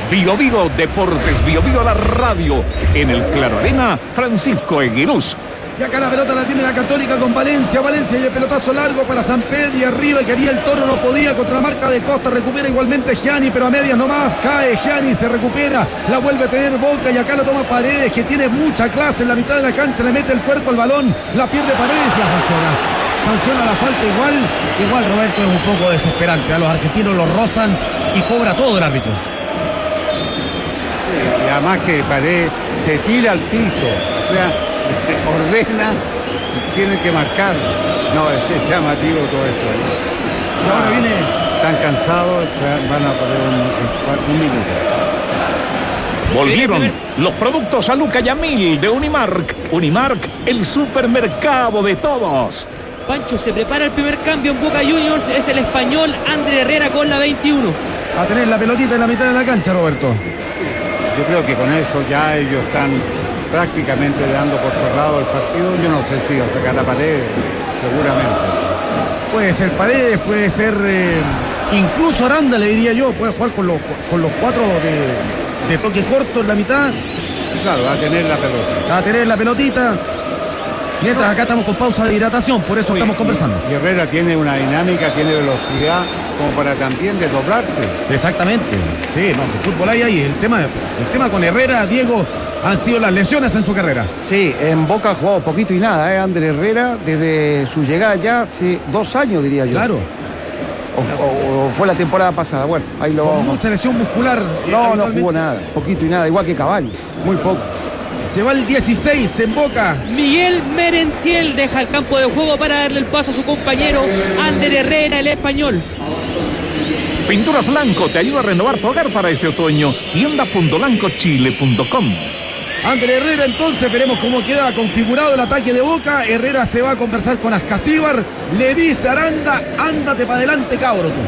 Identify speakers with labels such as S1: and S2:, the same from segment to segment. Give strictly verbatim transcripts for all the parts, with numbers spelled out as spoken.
S1: Bio Bio Deportes, Bio Bio la radio. En el Claro Arena, Francisco Eguiluz.
S2: Y acá la pelota la tiene la Católica con Valencia. Valencia y el pelotazo largo para Sampedri arriba. Quería el Toro, no podía contra la marca de Costa. Recupera igualmente Gianni, pero a medias nomás. Cae Gianni, se recupera. La vuelve a tener Boca y acá lo toma Paredes, que tiene mucha clase en la mitad de la cancha. Le mete el cuerpo al balón. La pierde Paredes, la sanciona. Sanciona la falta igual. Igual Roberto es un poco desesperante. A los argentinos los rozan y cobra todo el árbitro.
S3: Sí, y además que Paredes se tira al piso. O sea, ordena, tienen que marcar. No, es que es llamativo todo esto.
S2: Y ahora viene.
S3: Están cansados, van a poner un, un minuto.
S1: Volvieron los productos a Luca Yamil de Unimark. Unimark, el supermercado de todos.
S4: Pancho, se prepara el primer cambio en Boca Juniors. Es el español Ander Herrera con la veintiuno.
S2: A tener la pelotita en la mitad de la cancha, Roberto.
S3: Yo creo que con eso ya ellos están prácticamente dando por cerrado el partido. Yo no sé si va a sacar la pared, seguramente.
S2: Puede ser Paredes, puede ser eh, incluso Aranda, le diría yo. Puede jugar con los, con los cuatro de, de bloque corto en la mitad.
S3: Claro, va a tener la pelota.
S2: Va a tener la pelotita. Mientras acá estamos con pausa de hidratación, por eso Oye, estamos conversando.
S3: Y Herrera tiene una dinámica, tiene velocidad como para también desdoblarse.
S2: Exactamente. Sí, no, el fútbol hay ahí. El tema, el tema con Herrera, Diego, han sido las lesiones en su carrera.
S5: Sí, en Boca ha jugado poquito y nada, ¿eh? Ander Herrera, desde su llegada ya hace dos años, diría yo.
S2: Claro.
S5: O, o, o fue la temporada pasada, bueno, ahí lo
S2: Con
S5: vamos.
S2: mucha lesión muscular.
S5: No, no jugó nada, poquito y nada, igual que Cavani, muy poco.
S2: Se va el dieciséis en Boca.
S4: Miguel Merentiel deja el campo de juego para darle el paso a su compañero Ander Herrera, el español.
S1: Pinturas Lanco te ayuda a renovar tu hogar para este otoño. Tienda punto lanco chile punto com.
S2: Ander Herrera, entonces veremos cómo queda configurado el ataque de Boca. Herrera se va a conversar con Ascasíbar. Le dice a Aranda, ándate para adelante, cabro tú.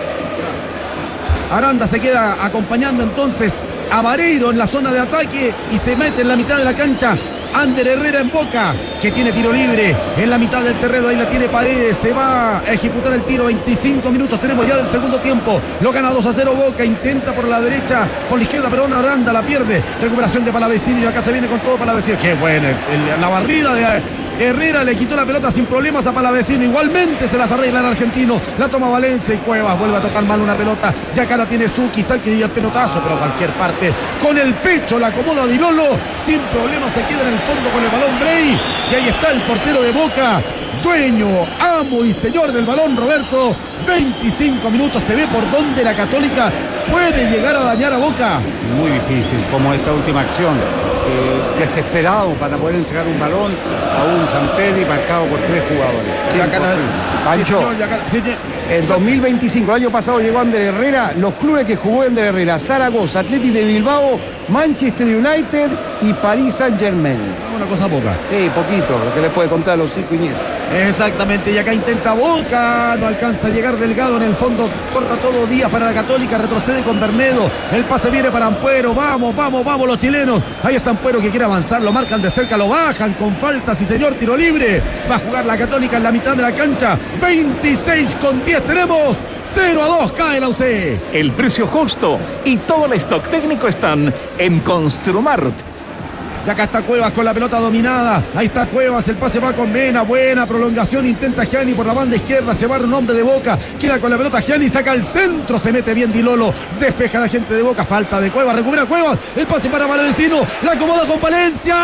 S2: Aranda se queda acompañando entonces a Vareiro en la zona de ataque y se mete en la mitad de la cancha. Ander Herrera en Boca, que tiene tiro libre en la mitad del terreno. Ahí la tiene Paredes, se va a ejecutar el tiro. Veinticinco minutos tenemos ya del segundo tiempo. Lo gana dos a cero Boca, intenta por la derecha, por la izquierda, perdón, Aranda la pierde. Recuperación de Palavecino y acá se viene con todo Palavecino. Qué bueno, el, la barrida de Herrera, le quitó la pelota sin problemas a Palavecino. Igualmente se las arregla el argentino. La toma Valencia y Cuevas vuelve a tocar mal una pelota. Y acá la tiene Zucchi, Salque y el pelotazo, pero cualquier parte. Con el pecho la acomoda Di Lolo. Sin problemas se queda en el fondo con el balón Bray. Y ahí está el portero de Boca. Dueño, amo y señor del balón, Roberto. veinticinco minutos, se ve por dónde la Católica puede llegar a dañar a Boca.
S3: Muy difícil, como esta última acción. Eh, desesperado para poder entregar un balón a un Sampedri marcado por tres jugadores.
S5: Sí, acá la... Pancho, sí, señor, acá... sí, sí. En dos mil veinticinco, el año pasado llegó Ander Herrera, los clubes que jugó Ander Herrera: Zaragoza, Athletic de Bilbao, Manchester United y París Saint-Germain.
S2: Una cosa poca.
S5: Sí, poquito, lo que les puede contar a los hijos y nietos.
S2: Exactamente, y acá intenta Boca, no alcanza a llegar Delgado en el fondo, corta todo Díaz para la Católica, retrocede con Bermedo, el pase viene para Ampuero, vamos, vamos, vamos los chilenos, ahí está Ampuero que quiere avanzar, lo marcan de cerca, lo bajan con falta, sí señor, tiro libre, va a jugar la Católica en la mitad de la cancha, veintiséis con diez tenemos, cero a dos cae la U C.
S1: El precio justo y todo el stock técnico están en Construmart.
S2: Y acá está Cuevas con la pelota dominada. Ahí está Cuevas, el pase va con Mena. Buena prolongación, intenta Gianni por la banda izquierda. Se va un hombre de Boca. Queda con la pelota Gianni, saca el centro. Se mete bien Di Lolo. Despeja a la gente de Boca. Falta de Cuevas, recupera Cuevas. El pase para Palavecino. La acomoda con Valencia.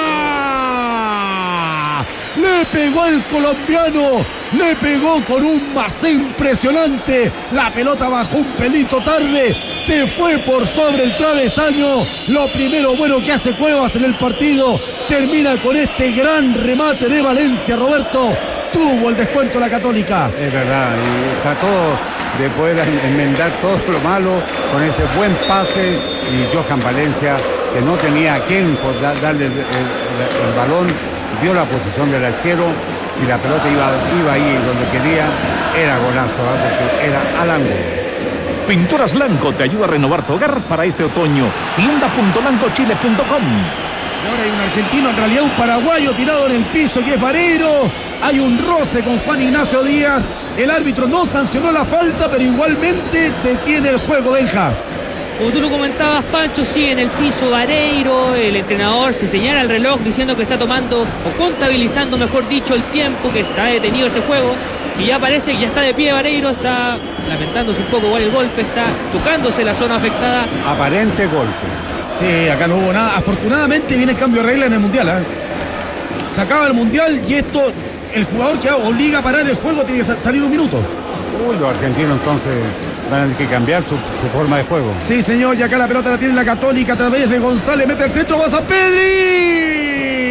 S2: Le pegó el colombiano. Le pegó con un macé impresionante. La pelota bajó un pelito tarde. Se fue por sobre el travesaño. Lo primero bueno que hace Cuevas en el partido. Termina con este gran remate de Valencia, Roberto. Tuvo el descuento la Católica.
S3: Es verdad. Y trató de poder enmendar todo lo malo con ese buen pase. Y Johan Valencia, que no tenía a quién darle el, el, el, el balón, vio la posición del arquero. Si la pelota iba, iba ahí donde quería, era golazo, ¿eh? Era al ángulo.
S1: Pinturas Lanco te ayuda a renovar tu hogar para este otoño. Tienda punto lanco chile punto com.
S2: Ahora hay un argentino, en realidad un paraguayo tirado en el piso, que es Vareiro. Hay un roce con Juan Ignacio Díaz. El árbitro no sancionó la falta, pero igualmente detiene el juego, Benja.
S4: Como tú lo comentabas, Pancho, sigue en el piso Vareiro. El entrenador se señala el reloj diciendo que está tomando o contabilizando, mejor dicho, el tiempo, que está detenido este juego. Y ya parece que ya está de pie Vareiro, está lamentándose un poco igual el golpe, está tocándose la zona afectada.
S3: Aparente golpe.
S2: Sí, acá no hubo nada. Afortunadamente viene el cambio de regla en el Mundial, ¿eh? Se acaba el Mundial y esto, el jugador que obliga a parar el juego tiene que salir un minuto.
S3: Uy, los argentinos entonces van a tener que cambiar su, su forma de juego.
S2: Sí, señor, y acá la pelota la tiene la Católica a través de González, mete al centro, va a Sampedri.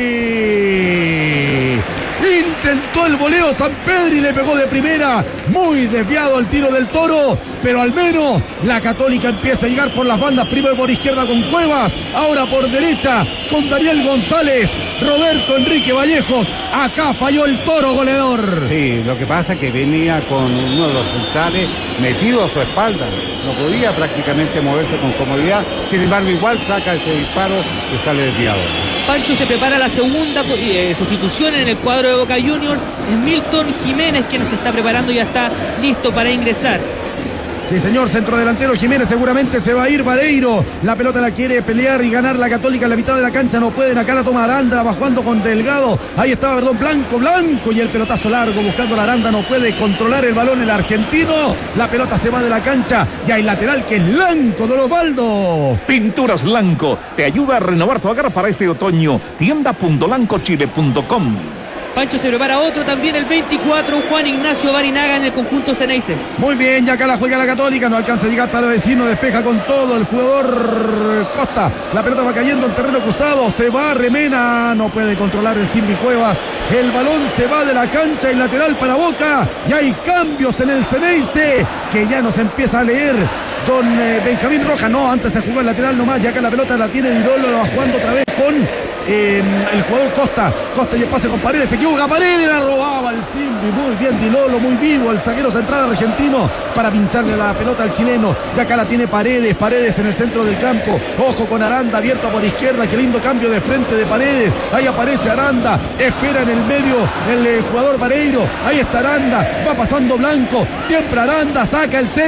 S2: Intentó el voleo Sampedri, le pegó de primera, muy desviado el tiro del Toro, pero al menos la Católica empieza a llegar por las bandas, primero por izquierda con Cuevas, ahora por derecha con Daniel González, Roberto Enrique Vallejos, acá falló el Toro goleador.
S3: Sí, lo que pasa es que venía con uno de los centrales metido a su espalda, no podía prácticamente moverse con comodidad, sin embargo igual saca ese disparo que sale desviado.
S4: Pancho se prepara la segunda eh, sustitución en el cuadro de Boca Juniors. Es Milton Jiménez quien se está preparando y ya está listo para ingresar.
S2: Sí, señor, centro delantero Jiménez, seguramente se va a ir Vareiro. La pelota la quiere pelear y ganar la Católica en la mitad de la cancha. No pueden, acá la toma Aranda, va jugando con Delgado. Ahí estaba, perdón, Blanco, Blanco. Y el pelotazo largo buscando la Aranda. No puede controlar el balón el argentino. La pelota se va de la cancha. Y hay lateral que es Blanco, Don Osvaldo.
S1: Pinturas Blanco te ayuda a renovar tu hogar para este otoño. tienda punto lanco chile punto com.
S4: Pancho se prepara otro también, el veinticuatro, Juan Ignacio Barinaga en el conjunto Ceneice.
S2: Muy bien, ya acá la juega la Católica, no alcanza a llegar para el vecino, despeja con todo el jugador Costa. La pelota va cayendo en terreno cruzado, se va Remena, no puede controlar el Simbi Cuevas. El balón se va de la cancha y lateral para Boca. Y hay cambios en el Ceneice que ya nos empieza a leer don eh, Benjamín Rojas. No, antes se jugó el lateral nomás, ya acá la pelota la tiene Dirolo, lo va jugando otra vez con eh, el jugador Costa. Costa y el pase con Paredes, se equivoca Paredes, la robaba el Simbi. Muy bien Dilolo, muy vivo el zaguero central argentino para pincharle la pelota al chileno. Y acá la tiene Paredes, Paredes en el centro del campo. Ojo con Aranda, abierto por izquierda, qué lindo cambio de frente de Paredes. Ahí aparece Aranda, espera en el medio el eh, jugador Vareiro. Ahí está Aranda, va pasando Blanco, siempre Aranda, saca el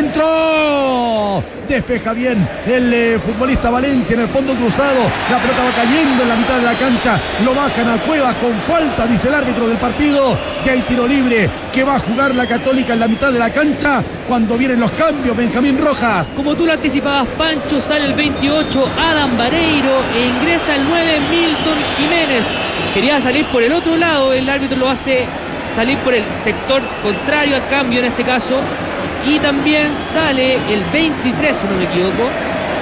S2: centro. Despeja bien el eh, futbolista Valencia en el fondo cruzado. La pelota va cayendo en la mitad de la cancha. Lo bajan a Cuevas con falta, dice el árbitro del partido. Que hay tiro libre que va a jugar la Católica en la mitad de la cancha cuando vienen los cambios. Benjamín Rojas.
S4: Como tú lo anticipabas, Pancho, sale el veintiocho, Adam Vareiro, e ingresa el nueve, Milton Jiménez. Quería salir por el otro lado, el árbitro lo hace salir por el sector contrario al cambio en este caso. Y también sale el veintitrés, si no me equivoco.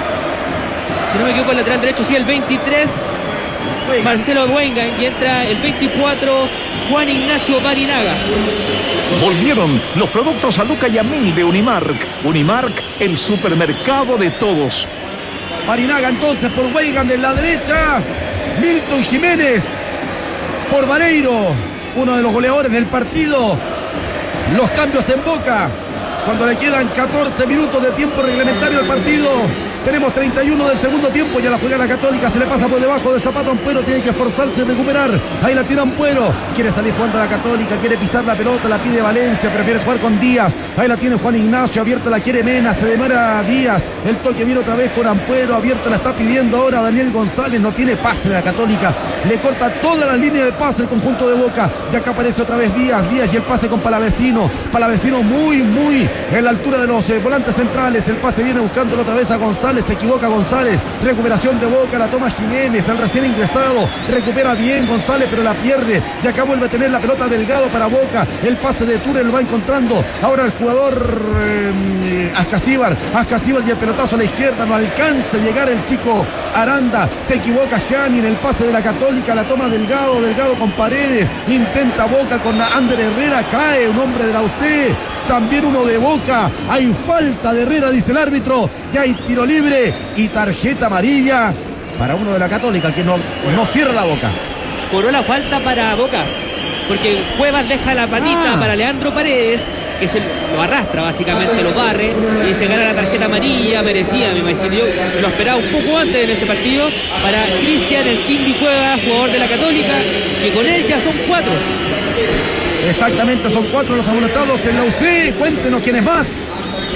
S4: Si no me equivoco, el lateral derecho, sí, el veintitrés, Marcelo Weingart, y entra el veinticuatro, Juan Ignacio Barinaga.
S1: Volvieron los productos a Luca y a Mil de Unimark. Unimark, el supermercado de todos.
S2: Barinaga entonces por Weingart en la derecha. Milton Jiménez por Vareiro, uno de los goleadores del partido. Los cambios en Boca cuando le quedan catorce minutos de tiempo reglamentario al partido. Tenemos treinta y uno del segundo tiempo, ya la juega la Católica, se le pasa por debajo del zapato a Ampuero, tiene que esforzarse y recuperar. Ahí la tira Ampuero, quiere salir jugando a la Católica, quiere pisar la pelota, la pide Valencia, prefiere jugar con Díaz. Ahí la tiene Juan Ignacio, abierta la quiere Mena, se demora Díaz. El toque viene otra vez con Ampuero, abierta la está pidiendo ahora Daniel González, no tiene pase de la Católica, le corta toda la línea de pase el conjunto de Boca. Y acá aparece otra vez Díaz, Díaz y el pase con Palavecino. Palavecino muy, muy en la altura de los eh, volantes centrales. El pase viene buscándolo otra vez a González, se equivoca González, recuperación de Boca, la toma Jiménez, el recién ingresado, recupera bien González pero la pierde, y acá vuelve a tener la pelota Delgado para Boca, el pase de Túnez lo va encontrando, ahora el jugador eh, Ascasíbar, Ascasíbar y el pelotazo a la izquierda, no alcanza a llegar el chico Aranda, se equivoca Gianni en el pase de la Católica, la toma Delgado, Delgado con Paredes, intenta Boca con Ander Herrera, cae un hombre de la U C, también uno de Boca, hay falta de Herrera, dice el árbitro, ya hay tiro libre y tarjeta amarilla para uno de la Católica que no, no cierra la boca.
S4: Cobró la falta para Boca, porque Cuevas deja la patita
S2: ah.
S4: para Leandro Paredes, que se lo arrastra básicamente, lo barre y se gana la tarjeta amarilla, merecía, me imagino yo, lo esperaba un poco antes en este partido, para Cristian El Simbi Cuevas, jugador de la Católica, que con él ya son cuatro.
S2: Exactamente, son cuatro los amonestados en la U C, cuéntenos quiénes más.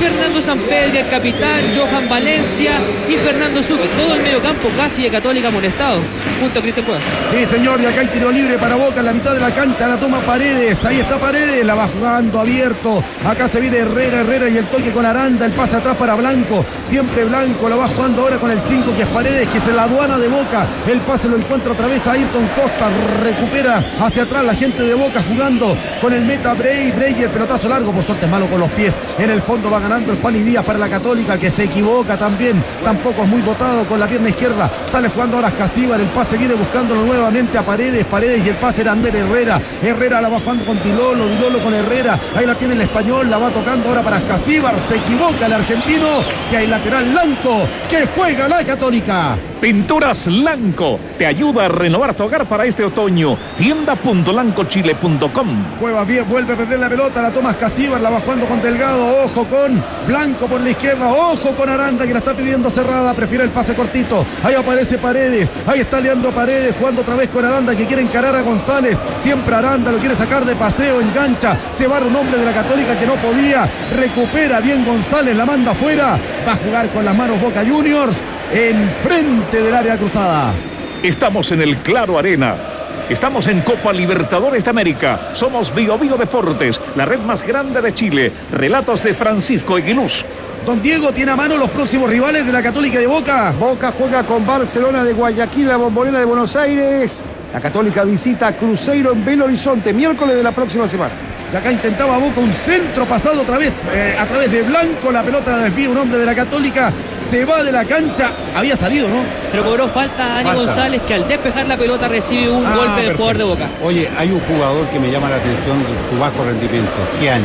S4: Fernando Sampedri, el capitán, Johan Valencia y Fernando Zucchi. Todo el mediocampo casi de Católica amonestado, junto a Cristian Cuevas.
S2: Sí, señor, y acá hay tiro libre para Boca en la mitad de la cancha, la toma Paredes, ahí está Paredes, la va jugando abierto, acá se viene Herrera, Herrera y el toque con Aranda, el pase atrás para Blanco, siempre Blanco, la va jugando ahora con el cinco que es Paredes, que es la aduana de Boca, el pase lo encuentra otra vez a Ayrton Costa, recupera hacia atrás la gente de Boca jugando con el meta Brey, Brey y el pelotazo largo, por suerte es malo con los pies, en el fondo va ganando el Pani Díaz para la Católica, que se equivoca también, tampoco es muy dotado con la pierna izquierda, sale jugando ahora Casíbar, el pase viene buscándolo nuevamente a Paredes, Paredes y el pase era Ander Herrera, Herrera la va jugando con Dilolo, Dilolo con Herrera, ahí la tiene el español, la va tocando ahora para Casíbar, se equivoca el argentino, que hay lateral Blanco, que juega la Católica.
S1: Pinturas Lanco te ayuda a renovar tu hogar para este otoño. tienda punto lanco chile punto com.
S2: Cuevas bien, vuelve a perder la pelota, la toma Casíbar, la va jugando con Delgado, ojo con Blanco por la izquierda, ojo con Aranda que la está pidiendo cerrada, prefiere el pase cortito, ahí aparece Paredes, ahí está Leandro Paredes jugando otra vez con Aranda que quiere encarar a González, siempre Aranda lo quiere sacar de paseo, engancha, se va un hombre de la Católica que no podía, recupera bien González, la manda afuera, va a jugar con las manos Boca Juniors enfrente del área cruzada.
S1: Estamos en el Claro Arena. Estamos en Copa Libertadores de América. Somos Bio Bio Deportes, la red más grande de Chile. Relatos de Francisco Eguiluz.
S2: Don Diego, ¿tiene a mano los próximos rivales de la Católica de Boca?
S5: Boca juega con Barcelona de Guayaquil, la Bombonera de Buenos Aires. La Católica visita a Cruzeiro en Belo Horizonte, miércoles de la próxima semana.
S2: Y acá intentaba Boca un centro pasado otra vez eh, a través de Blanco, la pelota la desvía un hombre de la Católica, se va de la cancha, había salido, ¿no?
S4: Pero cobró falta a Dani
S3: Falta.
S4: González, que al despejar la pelota recibe un
S2: Ah,
S4: golpe del
S2: perfecto.
S4: jugador de Boca.
S3: Oye, hay un jugador que me llama la atención de su bajo rendimiento, Gianni.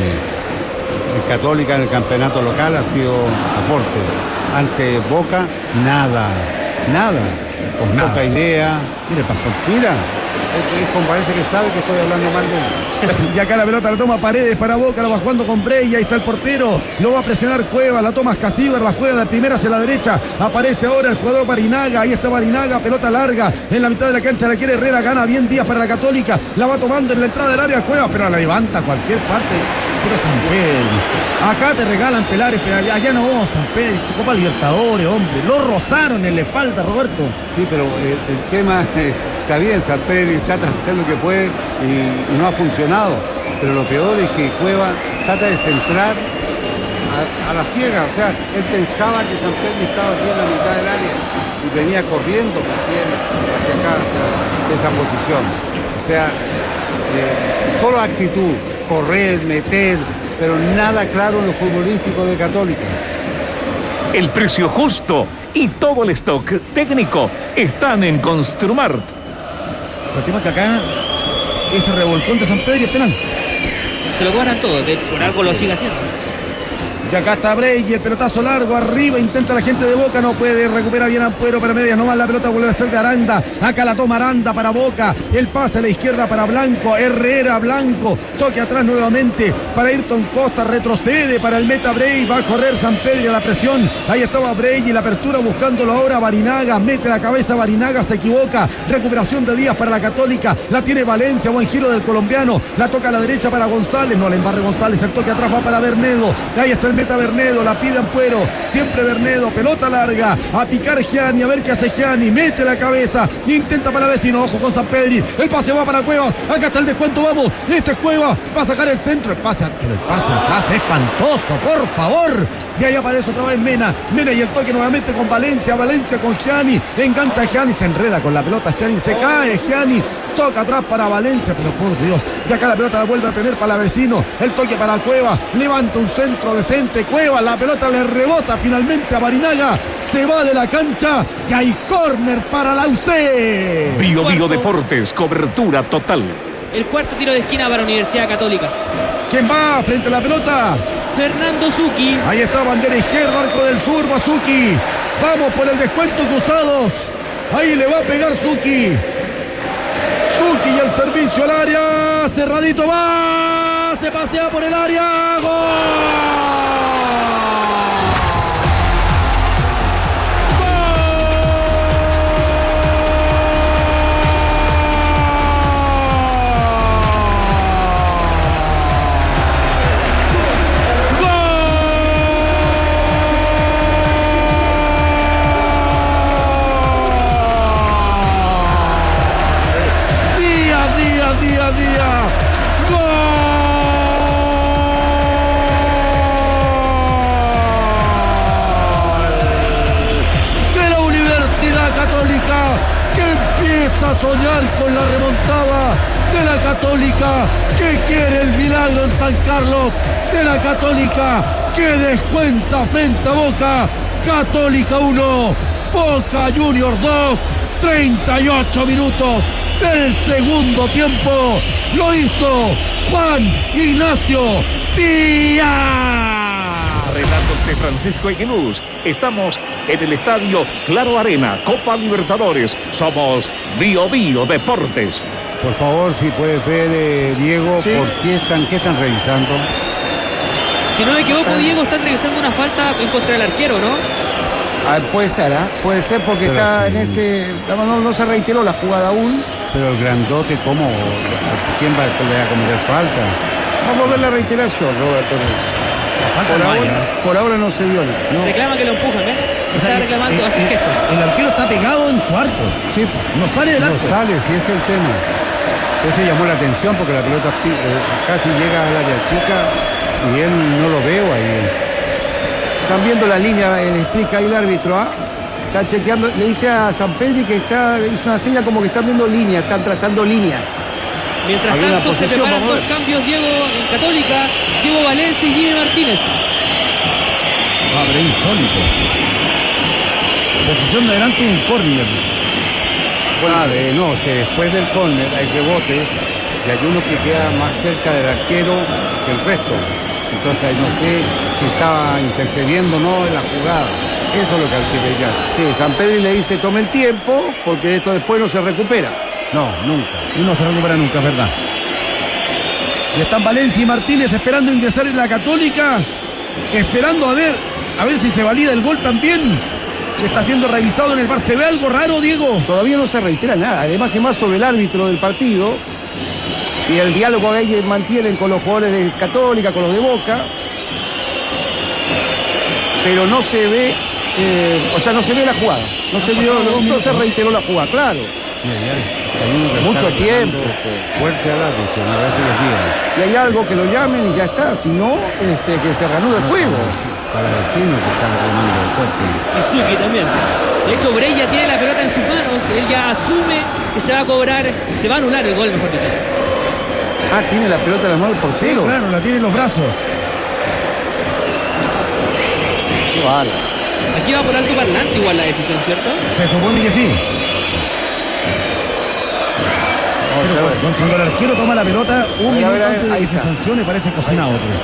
S3: En Católica en el campeonato local ha sido aporte. Ante Boca, nada, nada. Con
S2: Nada.
S3: poca idea.
S2: Mire, pasó.
S3: Mira, es, es como parece que sabe que estoy hablando mal de él.
S2: Y acá la pelota la toma Paredes para Boca, la va jugando con Brey, ahí está el portero, lo va a presionar Cuevas, la toma Casíbar, la juega de primera hacia la derecha, aparece ahora el jugador Barinaga, ahí está Barinaga, pelota larga, en la mitad de la cancha la quiere Herrera, gana bien Díaz para la Católica, la va tomando en la entrada del área Cuevas, pero la levanta a cualquier parte, pero San Pedro, acá te regalan pelares, pero allá, allá no, San Pedro, tu Copa Libertadores, hombre, lo rozaron en la espalda, Roberto.
S3: Sí, pero el, el tema eh, está bien, San Pedro trata de hacer lo que puede y, y no ha funcionado. Pero lo peor es que Cueva trata de centrar a, a la ciega. O sea, él pensaba que San Pedro estaba aquí en la mitad del área y venía corriendo hacia, hacia acá, hacia esa posición. O sea, eh, solo actitud, correr, meter, pero nada claro en lo futbolístico de Católica.
S1: El precio justo y todo el stock técnico están en Construmart.
S2: El tema es que acá ese revolcón de San Pedro es penal.
S4: Se lo cobran todo, que por algo lo sigue haciendo.
S2: Y acá está Brey, el pelotazo largo arriba, intenta la gente de Boca, no puede, recupera bien Ampuero para medias, nomás la pelota vuelve a ser de Aranda, acá la toma Aranda para Boca, el pase a la izquierda para Blanco, Herrera, Blanco, toque atrás nuevamente para Ayrton Costa, retrocede para el meta Brey, va a correr San Pedro a la presión, ahí estaba Brey y la apertura buscándolo ahora Barinaga, mete la cabeza Barinaga, se equivoca, recuperación de Díaz para la Católica, la tiene Valencia, buen giro del colombiano, la toca a la derecha para González, no le embarre González, el toque atrás va para Bernedo, ahí está el meta Bernedo, la pide Ampuero, siempre Bernedo, pelota larga, a picar Gianni, a ver qué hace Gianni, mete la cabeza, intenta para vecino, ojo con San Pedri, el pase va para Cuevas, acá está el descuento, vamos, este es Cuevas, va a sacar el centro, el pase, pero el pase atrás es espantoso, por favor, y ahí aparece otra vez Mena, Mena y el toque nuevamente con Valencia, Valencia con Gianni, engancha a Gianni, se enreda con la pelota Gianni, se cae Gianni, toca atrás para Valencia, pero por Dios, y acá la pelota la vuelve a tener para la vecino, el toque para Cuevas, levanta un centro decente, Cuevas, la pelota le rebota finalmente a Barinaga, se va de la cancha y hay córner para la U C.
S1: Bio Bio
S4: Cuarto.
S1: Deportes, cobertura total.
S4: El cuarto tiro de esquina para Universidad Católica.
S2: ¿Quién va frente a la pelota?
S4: Fernando Zucchi.
S2: Ahí está, bandera izquierda, arco del sur, va Zucchi. Vamos por el descuento cruzados. Ahí le va a pegar Zucchi. Zucchi y el servicio al área. Cerradito va. Se pasea por el área. ¡Gol! a soñar con la remontada de la Católica, que quiere el milagro en San Carlos, de la Católica, que descuenta frente a Boca. Católica uno, Boca Juniors dos, treinta y ocho minutos del segundo tiempo. Lo hizo Juan Ignacio Díaz.
S1: Relatos de Francisco Aguiluz. Estamos en el estadio Claro Arena, Copa Libertadores. Somos Bio Bio Deportes.
S3: Por favor, si puedes ver, eh, Diego, sí. ¿por qué están, qué están revisando?
S4: Si no me equivoco, Diego, están revisando una falta en contra del arquero, ¿no?
S5: Ah, puede ser, ¿eh? Puede ser porque pero está sí. en ese... No, no, no se reiteró la jugada aún.
S3: Pero el grandote, ¿cómo? ¿Quién va, le va a cometer falta?
S5: Vamos a ver la reiteración, Roberto.
S2: Falta
S5: por, ahora,
S2: vaya.
S5: por ahora no se vio nada. No.
S4: Reclama que lo empujan, ¿ves?
S2: O
S4: Está
S2: sea,
S4: reclamando,
S2: el,
S4: hace
S2: el,
S4: gesto.
S2: El arquero está pegado en su arco.
S3: Sí,
S2: no sale del arco.
S3: No sale, sí, ese es el tema. Ese llamó la atención porque la pelota eh, casi llega al área chica y él no lo veo ahí.
S5: Están viendo la línea, le explica ahí el árbitro, ¿ah? ¿eh? Está chequeando, le dice a Sampedri que está, hizo una señal como que están viendo líneas, están trazando líneas.
S4: Mientras
S5: Había
S4: tanto se preparan dos cambios, Diego en Católica, Diego Valencia y Jimmy Martínez.
S2: Abre insólito. Posición de delante un córner.
S3: Bueno, de, no, que después del córner hay rebotes y hay uno que queda más cerca del arquero que el resto. Entonces no sé si estaba intercediendo o no en la jugada. Eso es lo que hay que llegar.
S5: Sí, Sampedri le dice tome el tiempo porque esto después no se recupera.
S3: No, nunca.
S2: Y no se recupera nunca, es verdad. Y están Valencia y Martínez esperando ingresar en la Católica, esperando a ver, a ver si se valida el gol también, que está siendo revisado en el V A R. ¿Se ve algo raro, Diego?
S5: Todavía no se reitera nada. Además que más sobre el árbitro del partido y el diálogo que ellos mantienen con los jugadores de Católica, con los de Boca. Pero no se ve, eh, o sea, no se ve la jugada. No, se, vio, no, no se reiteró la jugada, claro. Mucho tiempo.
S3: Fuerte al árbitro, me parece que es bien.
S5: Si hay algo que lo llamen y ya está, si no, este, que se reanude el
S3: no,
S5: juego.
S3: Para vecinos que están remando fuerte.
S4: Y Suki también. De hecho, Brey ya tiene la pelota en sus manos, él ya asume que se va a cobrar, se va a anular el gol, mejor dicho.
S5: Ah, tiene la pelota en las manos el portero.
S2: Sí, claro, la tiene en los brazos.
S5: Qué bárbaro.
S4: Aquí va por alto parlante igual la decisión, ¿cierto?
S2: Se supone que sí. Pero cuando, cuando el arquero toma la pelota, un
S5: ver,
S2: minuto
S5: ver,
S2: antes de que
S5: está.
S2: se sancione, parece cocina a otro.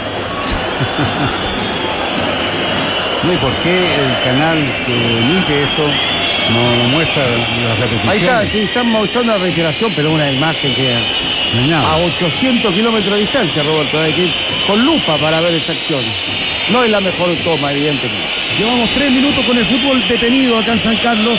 S3: No, ¿y por qué el canal que emite esto no, no muestra las repeticiones?
S5: Ahí está, sí, están mostrando la reiteración, pero una imagen que
S3: no hay nada.
S5: A ochocientos kilómetros de distancia, Roberto, hay que ir con lupa para ver esa acción. No es la mejor toma, evidentemente.
S2: Llevamos tres minutos con el fútbol detenido acá en San Carlos.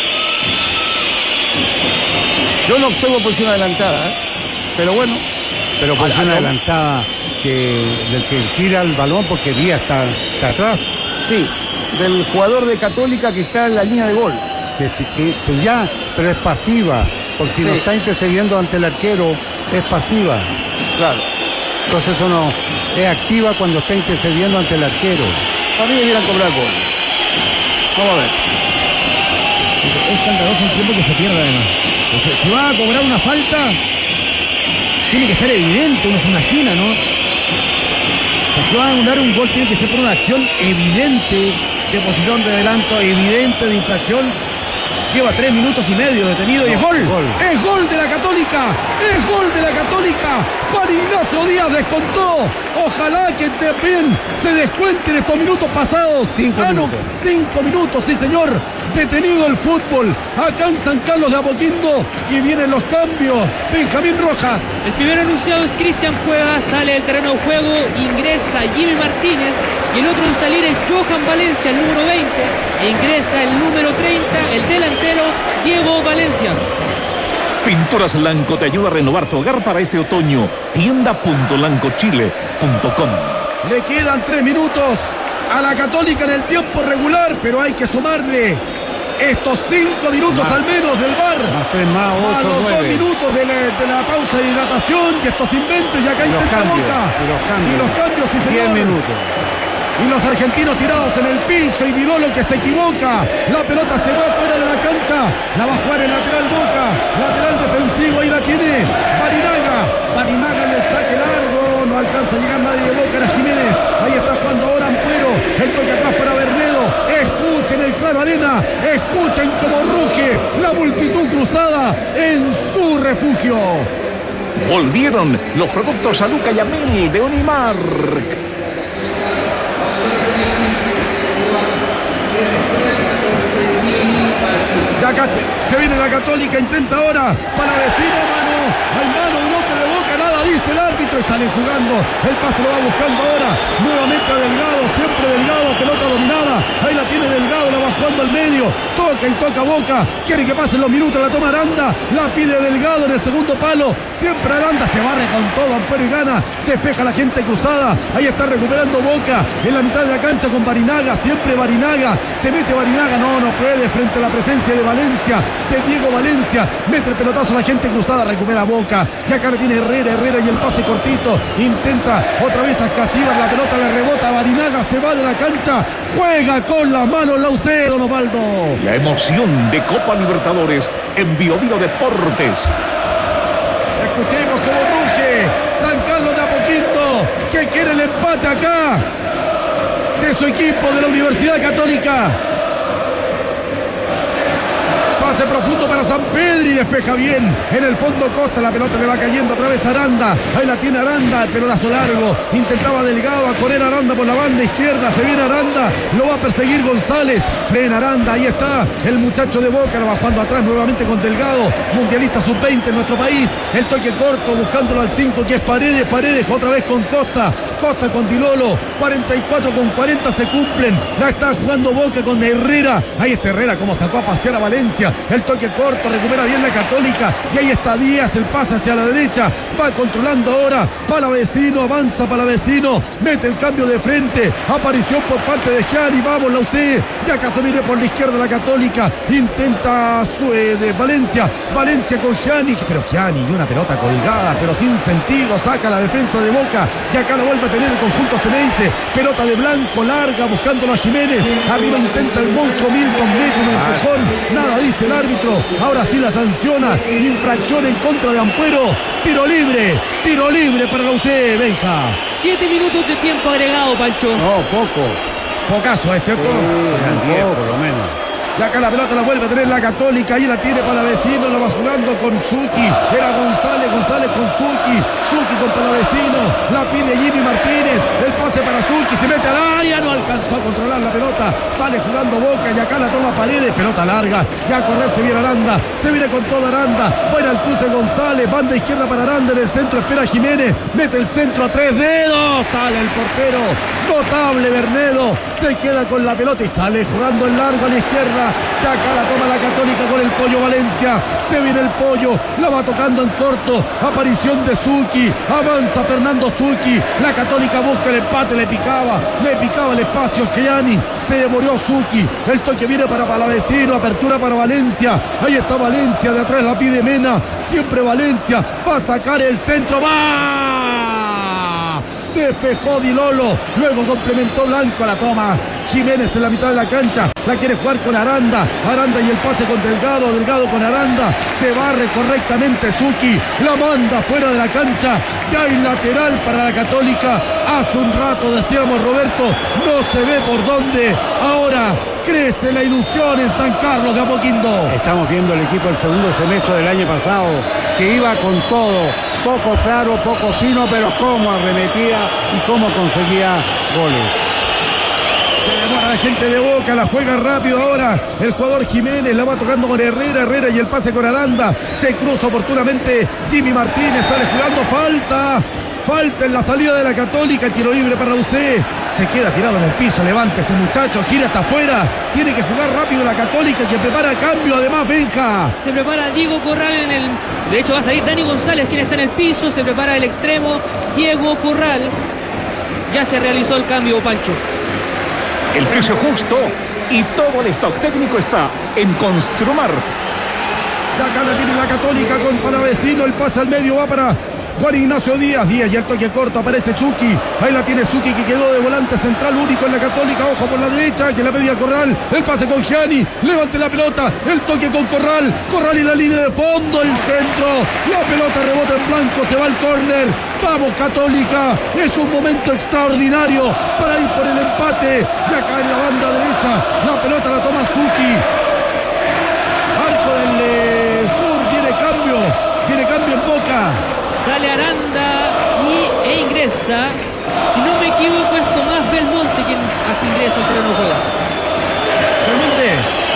S5: Yo no observo posición adelantada, ¿eh? Pero bueno.
S3: Pero posición adelantada que, del que tira el balón porque Díaz está, está atrás.
S5: Sí, del jugador de Católica que está en la línea de gol.
S3: Que, que, pues ya, pero es pasiva, porque si sí. no está intercediendo ante el arquero, es pasiva.
S5: Claro.
S3: Entonces eso no es activa cuando está intercediendo ante el arquero.
S5: A mí debieran cobrar gol. Vamos a ver.
S2: Es escandaloso el tiempo que se pierde además. Entonces, si va a cobrar una falta, tiene que ser evidente, uno se imagina, ¿no? O sea, si va a anular un gol, tiene que ser por una acción evidente de posición de adelanto, evidente de infracción. Lleva tres minutos y medio detenido y es gol. gol. Es gol de la Católica. Es gol de la Católica. Juan Ignacio Díaz descontó. Ojalá que también se descuenten estos minutos pasados.
S5: Cinco
S2: ah,
S5: minutos.
S2: No, cinco minutos, sí señor. Detenido el fútbol acá en San Carlos de Apoquindo y vienen los cambios. Benjamín Rojas.
S4: El primer anunciado es Cristian Cuevas, sale del terreno de juego, ingresa Jimmy Martínez y el otro en salir es Johan Valencia, el número veinte, e ingresa el número treinta, el delantero Diego Valencia.
S1: Pinturas Lanco te ayuda a renovar tu hogar para este otoño. tienda punto lanco chile punto com.
S2: Le quedan tres minutos a la Católica en el tiempo regular, pero hay que sumarle estos cinco minutos más, al menos del V A R.
S3: Más tres más, ocho,
S2: más los
S3: nueve.
S2: dos minutos de la, de la pausa de hidratación y estos inventos y acá intenta Boca.
S3: Y los cambios.
S2: Y los cambios, sí señor.
S3: diez minutos.
S2: Y los argentinos tirados en el piso y Di Lolo que se equivoca. La pelota se va fuera de la cancha. La va a jugar el lateral Boca. lateral defensivo, ahí la tiene Barinaga, Barinaga y el saque largo, no alcanza a llegar nadie de Boca, era Jiménez, ahí está jugando ahora Ampuero, el toque atrás para Bernedo, escuchen el Claro Arena, escuchen cómo ruge la multitud cruzada en su refugio.
S1: Volvieron los productos a Luca Yamil de Unimark.
S2: De acá se, se viene la Católica, intenta ahora para Vecino, mano, hay mano, bloque de Boca, nada dice el árbitro y salen jugando, el pase lo va buscando ahora, nuevamente a Delgado, siempre Delgado, pelota dominada, ahí la tiene Delgado, la va jugando al medio, toca y toca Boca, quiere que pasen los minutos, la toma Aranda, la pide Delgado en el segundo palo, siempre Aranda se barre con todo, Ampuero y gana, despeja la gente cruzada, ahí está recuperando Boca, en la mitad de la cancha con Barinaga, siempre Barinaga, se mete Barinaga, no, no puede frente a la presencia de Valencia, de Diego Valencia, mete el pelotazo a la gente cruzada, recupera Boca, y acá la tiene Herrera, Herrera y el pase cortito, intenta otra vez a Casíbar, la pelota le rebota, Barinaga se va de la cancha, juega con las manos la U C, don Osvaldo.
S1: La emoción de Copa Libertadores en Bio Bio Deportes.
S2: Escuchemos cómo ruge San Carlos de Apoquindo, que quiere el empate acá de su equipo de la Universidad Católica. Pase profundo para San Pedri, despeja bien en el fondo Costa, la pelota le va cayendo otra vez Aranda, ahí la tiene Aranda, el pelotazo largo, intentaba Delgado a correr Aranda por la banda izquierda, se viene Aranda, lo va a perseguir González, frena Aranda, ahí está el muchacho de Boca, lo va jugando atrás nuevamente con Delgado, mundialista sub veinte en nuestro país, el toque corto buscándolo al cinco que es Paredes, Paredes otra vez con Costa, Costa con Dilolo, cuarenta y cuatro con cuarenta se cumplen, ya está jugando Boca con Herrera, ahí está Herrera como sacó a pasear a Valencia, el toque corto, recupera bien la Católica y ahí está Díaz, el pase hacia la derecha, va controlando ahora Palavecino, avanza Palavecino, mete el cambio de frente, aparición por parte de Gianni, vamos la U C, y acá se viene por la izquierda la Católica, intenta su, eh, de Valencia, Valencia con Gianni, pero Gianni y una pelota colgada, pero sin sentido, saca la defensa de Boca, y acá la vuelve a tener el conjunto ceneice, pelota de Blanco, larga, buscándolo a Jiménez, arriba intenta el monstruo Milton, mete un empujón, nada dice el árbitro, ahora sí la sanciona, infracción en contra de Ampuero, tiro libre, tiro libre para la U C, Benja.
S4: Siete minutos de tiempo agregado, Pancho.
S5: No, poco.
S2: Pocaso, ¿es cierto?
S3: Eran diez por lo menos.
S2: Y acá la pelota la vuelve a tener la Católica, ahí la tiene Palavecino, la va jugando con Zucchi, era González, González con Zucchi, Zucchi con Palavecino, la pide Jimmy Martínez, el pase para Zucchi, se mete al área, no alcanzó a controlar la pelota, sale jugando Boca y acá la toma Paredes, pelota larga, ya a correr se viene Aranda, se viene con toda Aranda, buena el cruce González, banda izquierda para Aranda, en el centro espera Jiménez, mete el centro a tres dedos, sale el portero, notable Bernedo, se queda con la pelota y sale jugando en largo a la izquierda. De acá la toma la Católica con el Pollo Valencia, se viene el Pollo, la va tocando en corto, aparición de Zucchi, avanza Fernando Zucchi, la Católica busca el empate, le picaba, le picaba el espacio Gianni, se demoró Zucchi, el toque viene para Palavecino, apertura para Valencia, ahí está Valencia, de atrás la pide Mena, siempre Valencia, va a sacar el centro, va, despejó Dilolo, luego complementó Blanco, la toma Jiménez en la mitad de la cancha, la quiere jugar con Aranda, Aranda y el pase con Delgado, Delgado con Aranda, se barre correctamente Zucchi, la manda fuera de la cancha, ya hay lateral para la Católica, hace un rato decíamos Roberto, no se ve por dónde, ahora crece la ilusión en San Carlos de Apoquindo.
S3: Estamos viendo el equipo del segundo semestre del año pasado, que iba con todo, poco claro, poco fino, pero cómo arremetía y cómo conseguía goles.
S2: Se demora la gente de Boca, la juega rápido ahora el jugador Jiménez, la va tocando con Herrera, Herrera y el pase con Aranda, se cruza oportunamente Jimmy Martínez, sale jugando, falta, falta en la salida de la Católica, tiro libre para U C, se queda tirado en el piso, levanta ese muchacho, gira hasta afuera, tiene que jugar rápido la Católica que prepara cambio, además Benja.
S4: Se prepara Diego Corral en el... De hecho va a salir Dani González, quien está en el piso, se prepara el extremo Diego Corral, ya se realizó el cambio, Pancho.
S1: El precio justo y todo el stock técnico está en Construmar.
S2: Ya acá la tiene la Católica con Palavecino, el pase al medio va para Juan Ignacio Díaz, Díaz y el toque corto, aparece Zucchi, ahí la tiene Zucchi que quedó de volante central único en la Católica, ojo por la derecha, que la pedía Corral, el pase con Gianni, levante la pelota, el toque con Corral, Corral y la línea de fondo, el centro, la pelota rebota en blanco, se va al córner, vamos Católica, es un momento extraordinario para ir por el empate, y acá en la banda derecha, la pelota la toma Zucchi, arco del eh, sur, viene cambio, viene cambio en Boca.
S4: Sale Aranda y, e ingresa, si no me equivoco, es Tomás Belmonte quien hace ingreso al terreno de juego.
S2: Belmonte.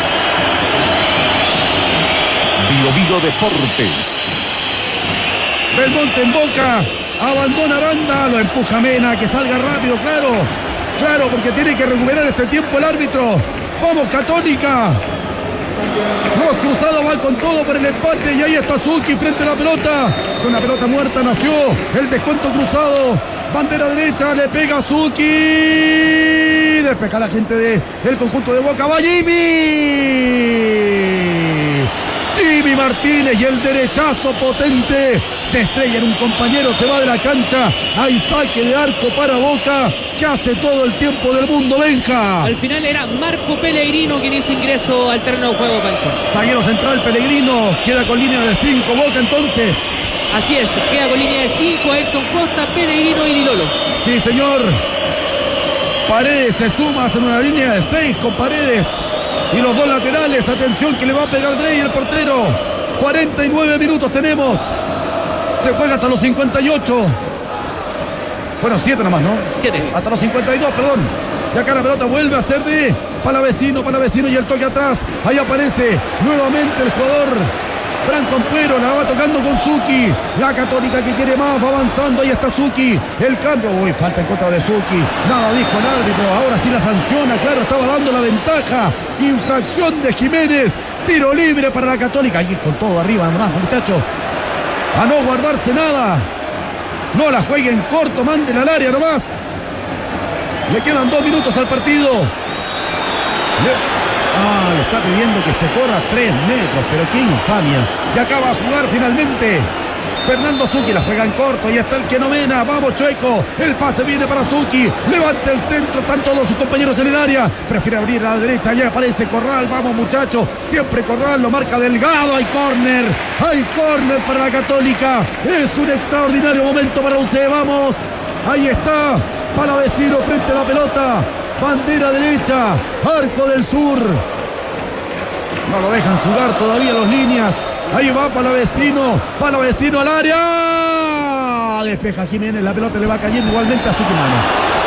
S1: Bio Bio Deportes.
S2: Belmonte en Boca, abandona Aranda, lo empuja Mena, que salga rápido, claro, claro, porque tiene que recuperar este tiempo el árbitro. Vamos Católica. Los cruzados van con todo por el empate y ahí está Zucchi frente a la pelota. Con la pelota muerta nació el descuento cruzado. Bandera derecha, le pega Zucchi. Despeja la gente del conjunto de Boca. Va Jimmy. Jimmy Martínez y el derechazo potente. Se estrella en un compañero, se va de la cancha. Hay saque de arco para Boca, que hace todo el tiempo del mundo, Benja.
S4: Al final era Marco Pellegrino quien hizo ingreso al terreno de juego, Pancho.
S2: Zaguero central Pellegrino, queda con línea de cinco, Boca entonces.
S4: Así es, queda con línea de cinco, Ayrton Costa, Pellegrino y Di Lolo.
S2: Sí, señor. Paredes se suma, hacen una línea de seis con Paredes. Y los dos laterales, atención que le va a pegar Grey, el portero. cuarenta y nueve minutos tenemos. Se juega hasta los cincuenta y ocho. Fueron siete nomás, ¿no?
S4: siete.
S2: Hasta los cincuenta y dos, perdón. Y acá la pelota vuelve a ser de Palavecino, Palavecino y el toque atrás. Ahí aparece nuevamente el jugador Franco Ampuero, la va tocando con Zucchi. La Católica que quiere más, va avanzando. Ahí está Zucchi. El cambio. Uy, falta en contra de Zucchi. Nada dijo el árbitro. Ahora sí la sanciona. Claro, estaba dando la ventaja. Infracción de Jiménez. Tiro libre para la Católica. Ahí con todo arriba, nomás, muchachos. A no guardarse nada. No la jueguen corto, manden al área nomás. Le quedan dos minutos al partido. Le... Ah, le está pidiendo que se corra tres metros, pero qué infamia. Y acaba a jugar finalmente Fernando Zucchi, la juega en corto, y está el que nomena, vamos Chueco, el pase viene para Zucchi, levanta el centro, están todos sus compañeros en el área, prefiere abrir a la derecha, ya aparece Corral, vamos muchachos, siempre Corral, lo marca Delgado, hay córner, hay córner para la Católica, es un extraordinario momento para U C, vamos, ahí está, Palavecino frente a la pelota, bandera derecha, arco del sur, no lo dejan jugar todavía los líneas. Ahí va Palavecino, Palavecino al área. Despeja Jiménez, la pelota le va cayendo igualmente a Zucchi, mano.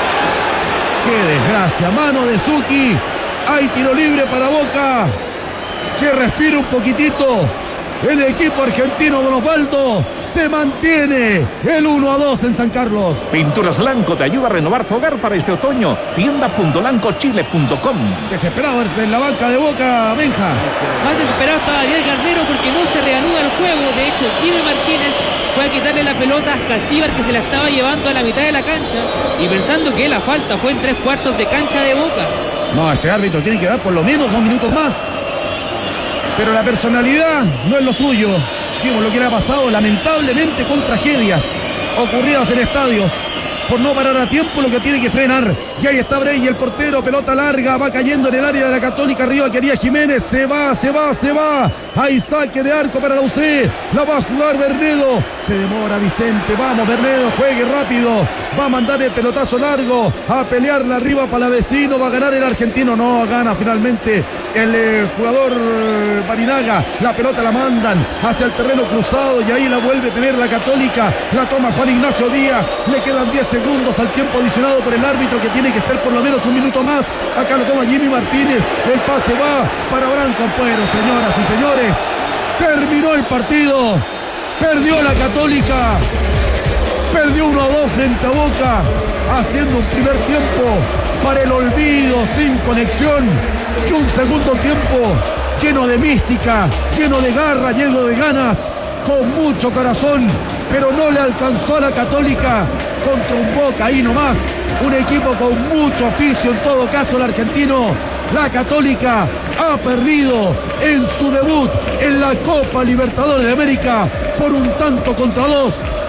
S2: Qué desgracia, mano de Zucchi. Hay tiro libre para Boca. Que respire un poquitito. El equipo argentino, Don Osvaldo, se mantiene el uno a dos en San Carlos.
S1: Pinturas Lanco te ayuda a renovar tu hogar para este otoño. tienda punto lanco chile punto com.
S2: Desesperado en la banca de Boca, Benja.
S4: Más desesperado estaba Ariel Garnero porque no se reanuda el juego. De hecho, Jimmy Martínez fue a quitarle la pelota a Casíbar, que se la estaba llevando a la mitad de la cancha, y pensando que la falta fue en tres cuartos de cancha de Boca.
S2: No, este árbitro tiene que dar por lo menos dos minutos más. Pero la personalidad no es lo suyo. Vimos lo que le ha pasado lamentablemente con tragedias ocurridas en estadios. Por no parar a tiempo, lo que tiene que frenar. Y ahí está Brey, el portero, pelota larga, va cayendo en el área de la Católica, arriba quería Jiménez, se va, se va, se va. Hay saque de arco para la U C, la va a jugar Bernedo, se demora Vicente, vamos Bernedo, juegue rápido, va a mandar el pelotazo largo, a pelearla arriba para la vecino, va a ganar el argentino, no, gana finalmente el eh, jugador Barinaga, la pelota la mandan hacia el terreno cruzado y ahí la vuelve a tener la Católica, la toma Juan Ignacio Díaz, le quedan diez segundos al tiempo adicionado por el árbitro, que tiene que ser por lo menos un minuto más. Acá lo toma Jimmy Martínez, el pase va para Branco Ampuero, señoras y señores, terminó el partido, perdió la Católica, perdió uno a dos frente a Boca, haciendo un primer tiempo para el olvido, sin conexión, y un segundo tiempo lleno de mística, lleno de garra, lleno de ganas, con mucho corazón, pero no le alcanzó a la Católica contra un Boca ahí nomás, un equipo con mucho oficio, en todo caso el argentino. La Católica ha perdido en su debut en la Copa Libertadores de América por un tanto contra dos.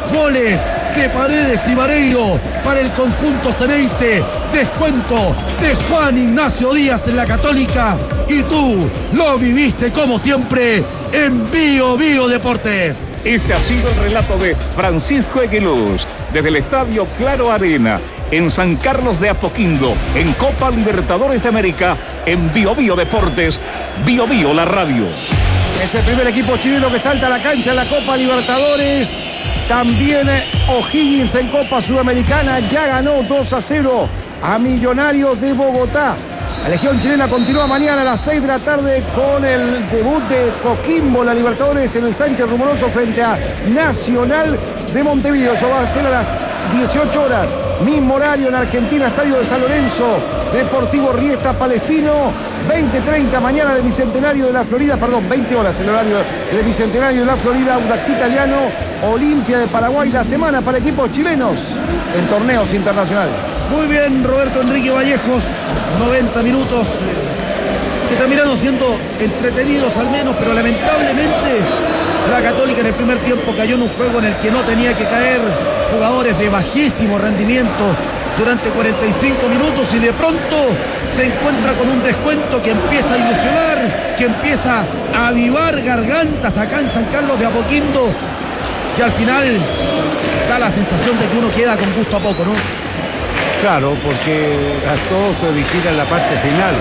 S2: Goles de Paredes y Vareiro para el conjunto Ceneice. Descuento de Juan Ignacio Díaz en la Católica. Y tú lo viviste como siempre en Bio Bio Deportes.
S1: Este ha sido el relato de Francisco Eguiluz desde el Estadio Claro Arena en San Carlos de Apoquindo, en Copa Libertadores de América, en Bio Bio Deportes, Bio Bio la radio.
S5: Es el primer equipo chileno que salta a la cancha en la Copa Libertadores. También O'Higgins en Copa Sudamericana ya ganó dos a cero a Millonarios de Bogotá. La Legión chilena continúa mañana a las seis de la tarde con el debut de Coquimbo, la Libertadores en el Sánchez Rumoroso frente a Nacional de Montevideo. Eso va a ser a las dieciocho horas. Mismo horario en Argentina, Estadio de San Lorenzo, Deportivo Riestra Palestino, veinte treinta mañana el Bicentenario de la Florida, perdón, veinte horas el horario del Bicentenario de la Florida, Audax Italiano, Olimpia de Paraguay, la semana para equipos chilenos en torneos internacionales.
S2: Muy bien, Roberto Enrique Vallejos, noventa minutos que terminaron siendo entretenidos al menos, pero lamentablemente la Católica en el primer tiempo cayó en un juego en el que no tenía que caer, jugadores de bajísimo rendimiento durante cuarenta y cinco minutos y de pronto se encuentra con un descuento que empieza a ilusionar, que empieza a avivar gargantas acá en San Carlos de Apoquindo, que al final da la sensación de que uno queda con gusto a poco, ¿no?
S3: Claro, porque a todos se origina en la parte final,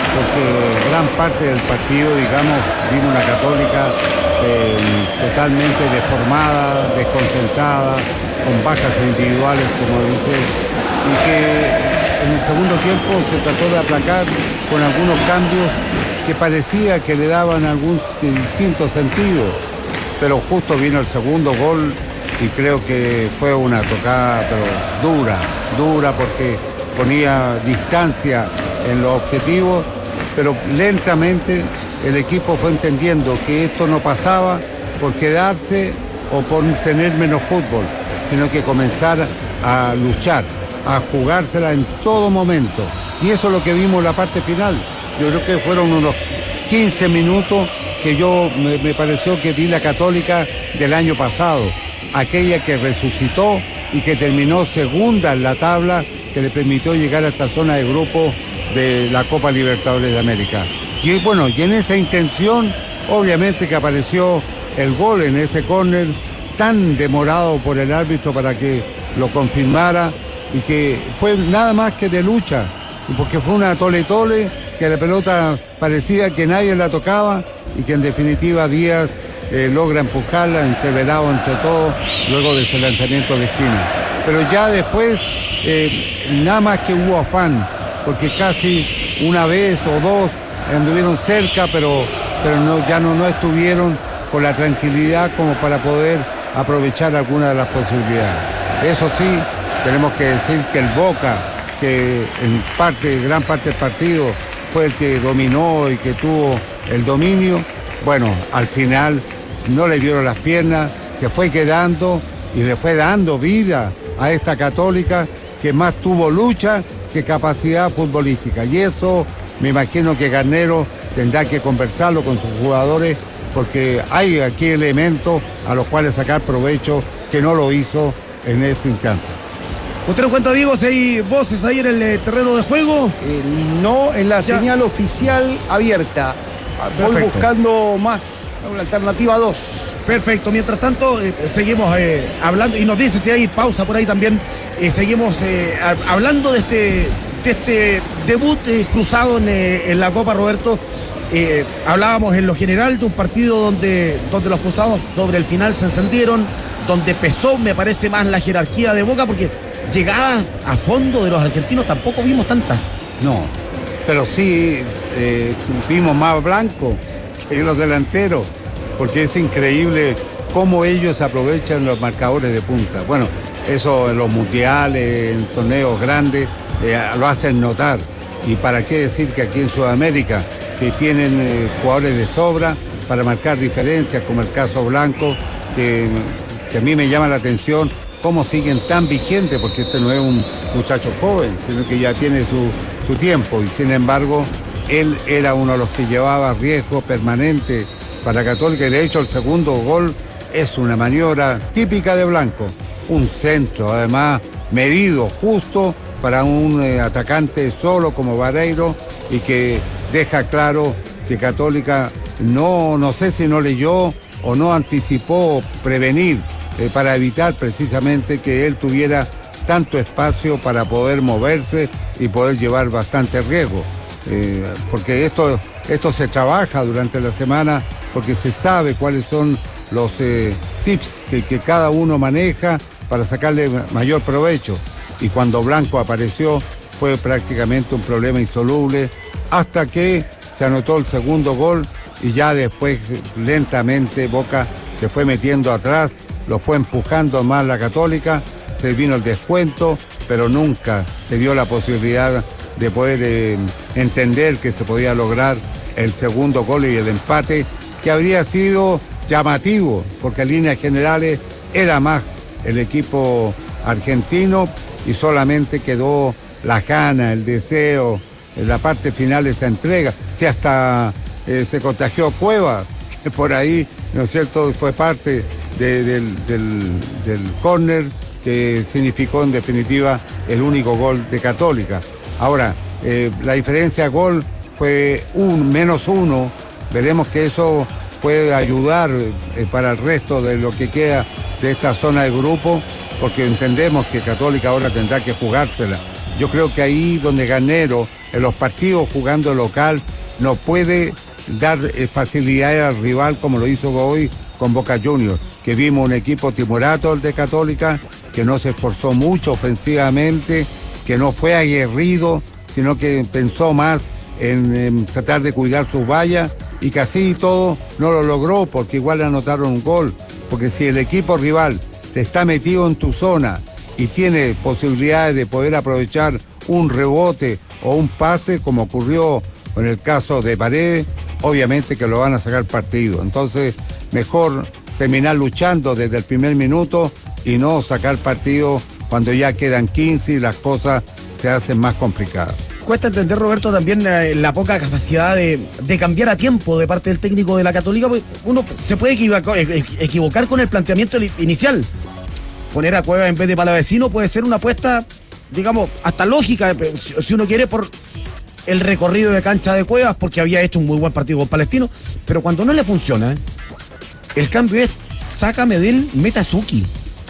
S3: porque gran parte del partido, digamos, vimos una Católica eh, totalmente deformada, desconcentrada, con bajas individuales, como dice, y que en el segundo tiempo se trató de aplacar con algunos cambios que parecía que le daban algún distinto sentido, pero justo vino el segundo gol y creo que fue una tocada pero dura, dura porque ponía distancia en los objetivos, pero lentamente el equipo fue entendiendo que esto no pasaba por quedarse o por tener menos fútbol, sino que comenzar a luchar, a jugársela en todo momento. Y eso es lo que vimos en la parte final. Yo creo que fueron unos quince minutos que yo me, me pareció que vi la Católica del año pasado, aquella que resucitó y que terminó segunda en la tabla, que le permitió llegar a esta zona de grupo de la Copa Libertadores de América. Y bueno, y en esa intención, obviamente que apareció el gol en ese córner tan demorado por el árbitro para que lo confirmara y que fue nada más que de lucha, porque fue una tole-tole que la pelota parecía que nadie la tocaba y que en definitiva Díaz eh, logra empujarla, entreverado entre todos, luego de ese lanzamiento de esquina. Pero ya después, eh, nada más que hubo afán, porque casi una vez o dos anduvieron cerca, pero, pero no, ya no, no estuvieron con la tranquilidad como para poder aprovechar alguna de las posibilidades. Eso sí, tenemos que decir que el Boca, que en parte, gran parte del partido fue el que dominó y que tuvo el dominio, bueno, al final no le dieron las piernas, se fue quedando y le fue dando vida a esta Católica que más tuvo lucha que capacidad futbolística. Y eso me imagino que Garnero tendrá que conversarlo con sus jugadores, porque hay aquí elementos a los cuales sacar provecho que no lo hizo en este instante.
S2: ¿Usted nos cuenta, Diego, si hay voces ahí en el eh, terreno de juego?
S5: Eh, no en la
S2: Ya.
S5: señal oficial abierta. Voy
S2: Perfecto.
S5: buscando más, la alternativa dos.
S2: Perfecto, mientras tanto eh, seguimos eh, hablando, y nos dice si hay pausa por ahí también, eh, seguimos eh, a- hablando de este, de este debut eh, cruzado en, eh, en la Copa, Roberto. Eh, hablábamos en lo general de un partido donde, donde los cruzados sobre el final se encendieron, donde pesó, me parece, más la jerarquía de Boca, porque llegadas a fondo de los argentinos tampoco vimos tantas.
S3: No, pero sí eh, vimos más blanco que los delanteros, porque es increíble cómo ellos aprovechan los marcadores de punta. Bueno, eso en los mundiales, en torneos grandes, eh, lo hacen notar. Y para qué decir que aquí en Sudamérica, que tienen eh, jugadores de sobra para marcar diferencias, como el caso Blanco, que, que a mí me llama la atención cómo siguen tan vigentes, porque este no es un muchacho joven, sino que ya tiene su, su tiempo, y sin embargo, él era uno de los que llevaba riesgo permanente para Católica, y de hecho el segundo gol es una maniobra típica de Blanco. Un centro, además, medido, justo para un eh, atacante solo como Vareiro y que deja claro que Católica no, no sé si no leyó o no anticipó prevenir eh, para evitar precisamente que él tuviera tanto espacio para poder moverse y poder llevar bastante riesgo. Eh, porque esto, esto se trabaja durante la semana porque se sabe cuáles son los eh, tips que, que cada uno maneja para sacarle mayor provecho. Y cuando Blanco apareció fue prácticamente un problema insoluble hasta que se anotó el segundo gol y ya después lentamente Boca se fue metiendo atrás, lo fue empujando más la Católica, se vino el descuento, pero nunca se dio la posibilidad de poder eh, entender que se podía lograr el segundo gol y el empate, que habría sido llamativo, porque en líneas generales era más el equipo argentino y solamente quedó la gana, el deseo, en la parte final de esa entrega. Si hasta eh, se contagió Cueva, que por ahí, ¿no es cierto?, fue parte de, del, del, del córner que significó en definitiva el único gol de Católica. Ahora, eh, la diferencia de gol fue un menos uno, veremos que eso puede ayudar eh, para el resto de lo que queda de esta zona de grupo, porque entendemos que Católica ahora tendrá que jugársela. Yo creo que ahí donde Garnero, en los partidos jugando local, no puede dar eh, facilidades al rival como lo hizo hoy con Boca Juniors, que vimos un equipo timorato el de Católica, que no se esforzó mucho ofensivamente, que no fue aguerrido, sino que pensó más en, en tratar de cuidar sus vallas y que así todo no lo logró porque igual le anotaron un gol. Porque si el equipo rival te está metido en tu zona y tiene posibilidades de poder aprovechar un rebote o un pase, como ocurrió en el caso de Paredes, obviamente que lo van a sacar partido. Entonces, mejor terminar luchando desde el primer minuto y no sacar partido cuando ya quedan quince y las cosas se hacen más complicadas.
S2: Cuesta entender, Roberto, también la, la poca capacidad de, de cambiar a tiempo de parte del técnico de la Católica. Uno se puede equivocar, equivocar con el planteamiento inicial. Poner a Cueva en vez de Palavecino puede ser una apuesta, digamos, hasta lógica, si uno quiere, por el recorrido de cancha de Cuevas, porque había hecho un muy buen partido con Palestino. Pero cuando no le funciona, el cambio es saca Medel, meta Zucchi.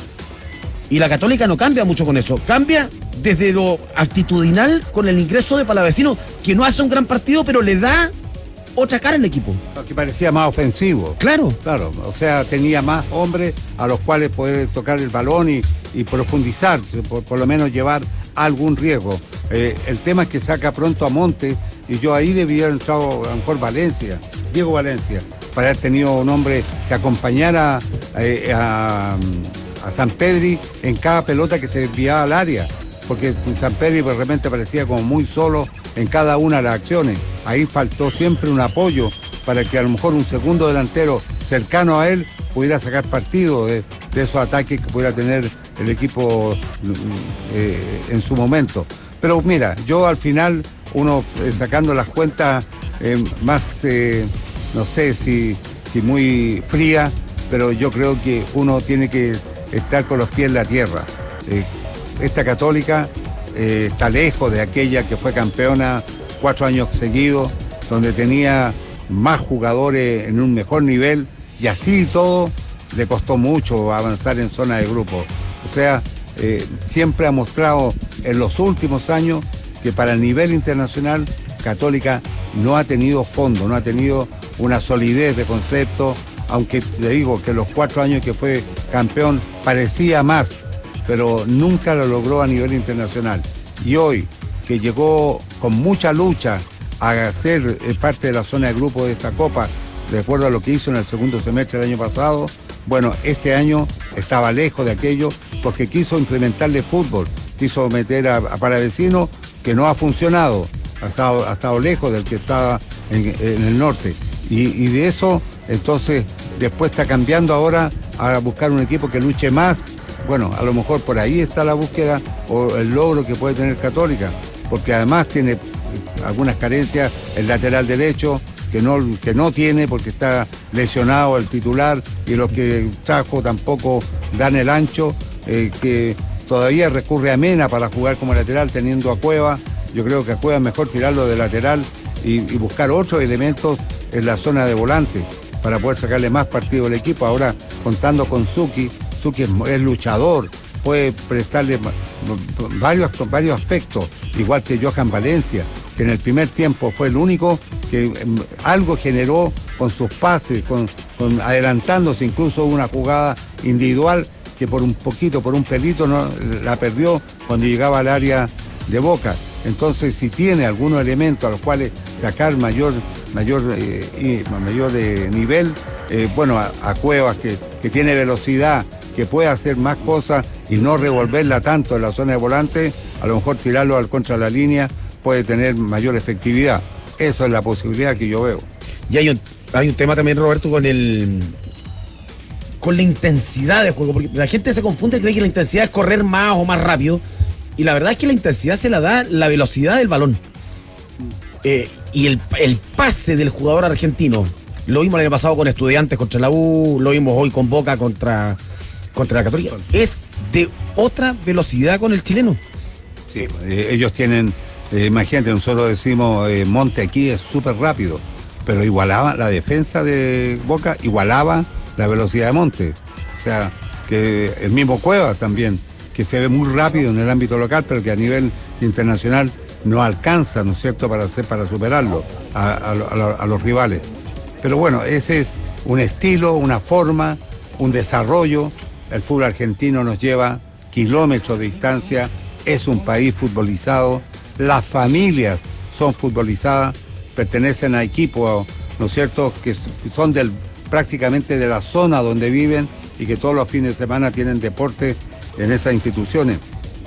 S2: Y la Católica no cambia mucho con eso. Cambia desde lo actitudinal con el ingreso de Palavecino, que no hace un gran partido, pero le da otra cara al equipo.
S3: Que parecía más ofensivo.
S2: Claro.
S3: Claro, o sea, tenía más hombres a los cuales poder tocar el balón y, y profundizar, por, por lo menos llevar algún riesgo. Eh, el tema es que saca pronto a Monte y yo ahí debía haber entrado a lo mejor Valencia, Diego Valencia, para haber tenido un hombre que acompañara eh, a... a Sampedri en cada pelota que se enviaba al área, porque Sampedri de repente parecía como muy solo en cada una de las acciones. Ahí faltó siempre un apoyo para que a lo mejor un segundo delantero cercano a él pudiera sacar partido de, de esos ataques que pudiera tener el equipo eh, en su momento. Pero mira, yo al final, uno eh, sacando las cuentas eh, más, eh, no sé si, si muy fría, pero yo creo que uno tiene que estar con los pies en la tierra. Eh, esta Católica eh, está lejos de aquella que fue campeona cuatro años seguidos, donde tenía más jugadores en un mejor nivel y así todo le costó mucho avanzar en zona de grupo. O sea, eh, siempre ha mostrado en los últimos años que para el nivel internacional Católica no ha tenido fondo, no ha tenido una solidez de concepto, aunque te digo que los cuatro años que fue campeón parecía más, pero nunca lo logró a nivel internacional. Y hoy, que llegó con mucha lucha a ser parte de la zona de grupo de esta Copa, de acuerdo a lo que hizo en el segundo semestre del año pasado, bueno, este año estaba lejos de aquello porque quiso implementarle fútbol, quiso meter a, a Palavecino, que no ha funcionado, ha estado, ha estado lejos del que estaba en, en el norte. Y, y de eso, entonces, después está cambiando ahora a buscar un equipo que luche más. Bueno, a lo mejor por ahí está la búsqueda o el logro que puede tener Católica, porque además tiene algunas carencias, el lateral derecho, que no, que no tiene porque está lesionado el titular y los que trajo tampoco dan el ancho, eh, que todavía recurre a Mena para jugar como lateral teniendo a Cueva. Yo creo que a Cueva es mejor tirarlo de lateral y, y buscar otros elementos en la zona de volante para poder sacarle más partido al equipo. Ahora contando con Zucchi, Zucchi es, es luchador, puede prestarle varios, varios aspectos, igual que Johan Valencia, que en el primer tiempo fue el único que eh, algo generó con sus pases, con, con adelantándose, incluso una jugada individual que por un poquito, por un pelito, no, la perdió cuando llegaba al área de Boca. Entonces, si tiene algunos elementos a los cuales sacar mayor, mayor, eh, y, mayor eh, nivel, eh, bueno, a, a Cuevas, que, que tiene velocidad, que puede hacer más cosas y no revolverla tanto en la zona de volante, a lo mejor tirarlo al contra la línea puede tener mayor efectividad. Esa es la posibilidad que yo veo.
S2: Y hay un, hay un tema también, Roberto, con el con la intensidad de juego, porque la gente se confunde y cree que la intensidad es correr más o más rápido, y la verdad es que la intensidad se la da la velocidad del balón. Eh, y el, el pase del jugador argentino, lo vimos el año pasado con Estudiantes contra la U, lo vimos hoy con Boca contra, contra la Católica, es de otra velocidad con el chileno.
S3: Sí, eh, ellos tienen, eh, imagínate, nosotros decimos eh, Monte aquí es súper rápido, pero igualaba la defensa de Boca, igualaba la velocidad de Monte. O sea, que el mismo Cuevas también, que se ve muy rápido en el ámbito local, pero que a nivel internacional no alcanza, ¿no es cierto?, para hacer, para superarlo a, a, a, a los rivales. Pero bueno, ese es un estilo, una forma, un desarrollo. El fútbol argentino nos lleva kilómetros de distancia, es un país futbolizado, las familias son futbolizadas, pertenecen a equipos, ¿no es cierto?, que son del, prácticamente de la zona donde viven y que todos los fines de semana tienen deporte en esas instituciones.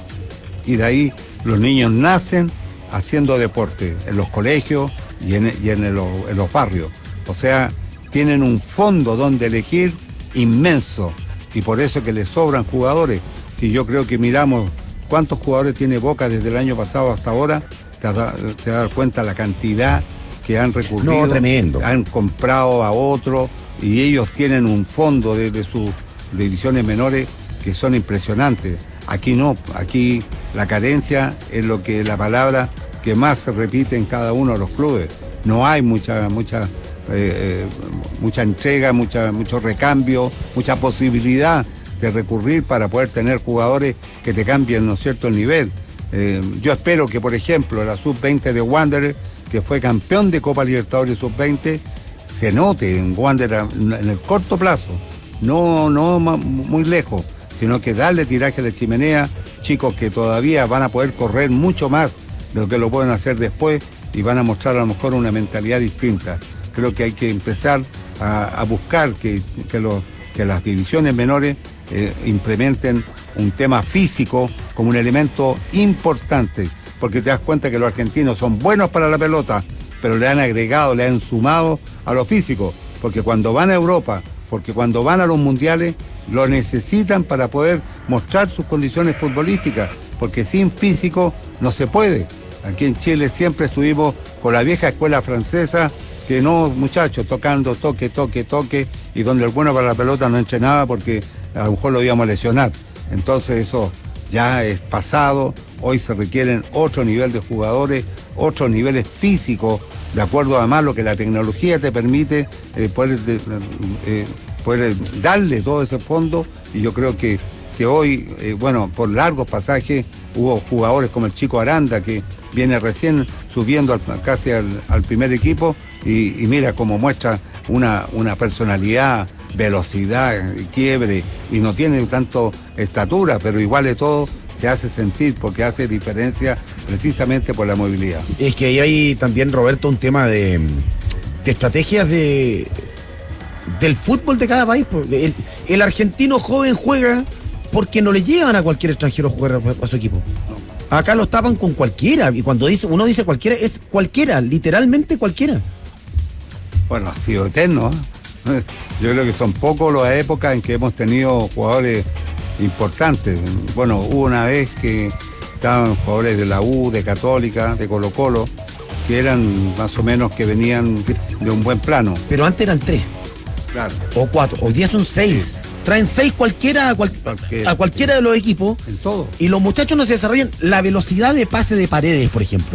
S3: Y de ahí los niños nacen haciendo deporte en los colegios y en, y en, el, en los barrios. O sea, tienen un fondo donde elegir inmenso y por eso que les sobran jugadores. Si yo creo que miramos cuántos jugadores tiene Boca desde el año pasado hasta ahora, te vas a, te vas a dar cuenta la cantidad que han recurrido.
S2: No, tremendo.
S3: Han comprado a otro y ellos tienen un fondo de, de sus divisiones menores que son impresionantes. Aquí no, aquí la carencia es lo que la palabra que más se repite en cada uno de los clubes. No hay mucha, mucha, eh, mucha entrega, mucha, mucho recambio, mucha posibilidad de recurrir para poder tener jugadores que te cambien, ¿no es cierto?, el nivel. Eh, yo espero que, por ejemplo, la sub veinte de Wanderers, que fue campeón de Copa Libertadores sub veinte, se note en Wanderers en el corto plazo, no, no muy lejos, sino que darle tiraje a la chimenea, chicos que todavía van a poder correr mucho más de lo que lo pueden hacer después y van a mostrar a lo mejor una mentalidad distinta. Creo que hay que empezar a, a buscar que, que, lo, que las divisiones menores eh, implementen un tema físico como un elemento importante, porque te das cuenta que los argentinos son buenos para la pelota, pero le han agregado, le han sumado a lo físico, porque cuando van a Europa, porque cuando van a los mundiales, lo necesitan para poder mostrar sus condiciones futbolísticas, porque sin físico no se puede. Aquí en Chile siempre estuvimos con la vieja escuela francesa, que no, muchachos, tocando, toque, toque, toque, y donde el bueno para la pelota no entrenaba porque a lo mejor lo íbamos a lesionar. Entonces eso ya es pasado, hoy se requieren otro nivel de jugadores, otros niveles físicos, de acuerdo además a lo que la tecnología te permite eh, poder, eh, poder darle todo ese fondo, y yo creo que, que hoy, eh, bueno, por largos pasajes hubo jugadores como el Chico Aranda, que viene recién subiendo al, casi al, al primer equipo, y, y mira cómo muestra una, una personalidad, velocidad, quiebre, y no tiene tanto estatura, pero igual de todo se hace sentir porque hace diferencia precisamente por la movilidad.
S2: Es que ahí hay también, Roberto, un tema de, de estrategias de del fútbol de cada país. El, el argentino joven juega porque no le llevan a cualquier extranjero a jugar a, a su equipo. Acá los tapan con cualquiera, y cuando dice uno dice cualquiera, es cualquiera, literalmente cualquiera.
S3: Bueno, ha sido eterno, ¿eh? Yo creo que son pocos las épocas en que hemos tenido jugadores importantes. Bueno, hubo una vez que estaban jugadores de la U, de Católica, de Colo Colo, que eran más o menos que venían de un buen plano.
S2: Pero antes eran tres.
S3: Claro.
S2: O cuatro. Hoy día son seis. Sí. Traen seis cualquiera a, cual, a cualquiera de los equipos.
S3: En todo.
S2: Y los muchachos no se desarrollan. La velocidad de pase de Paredes, por ejemplo.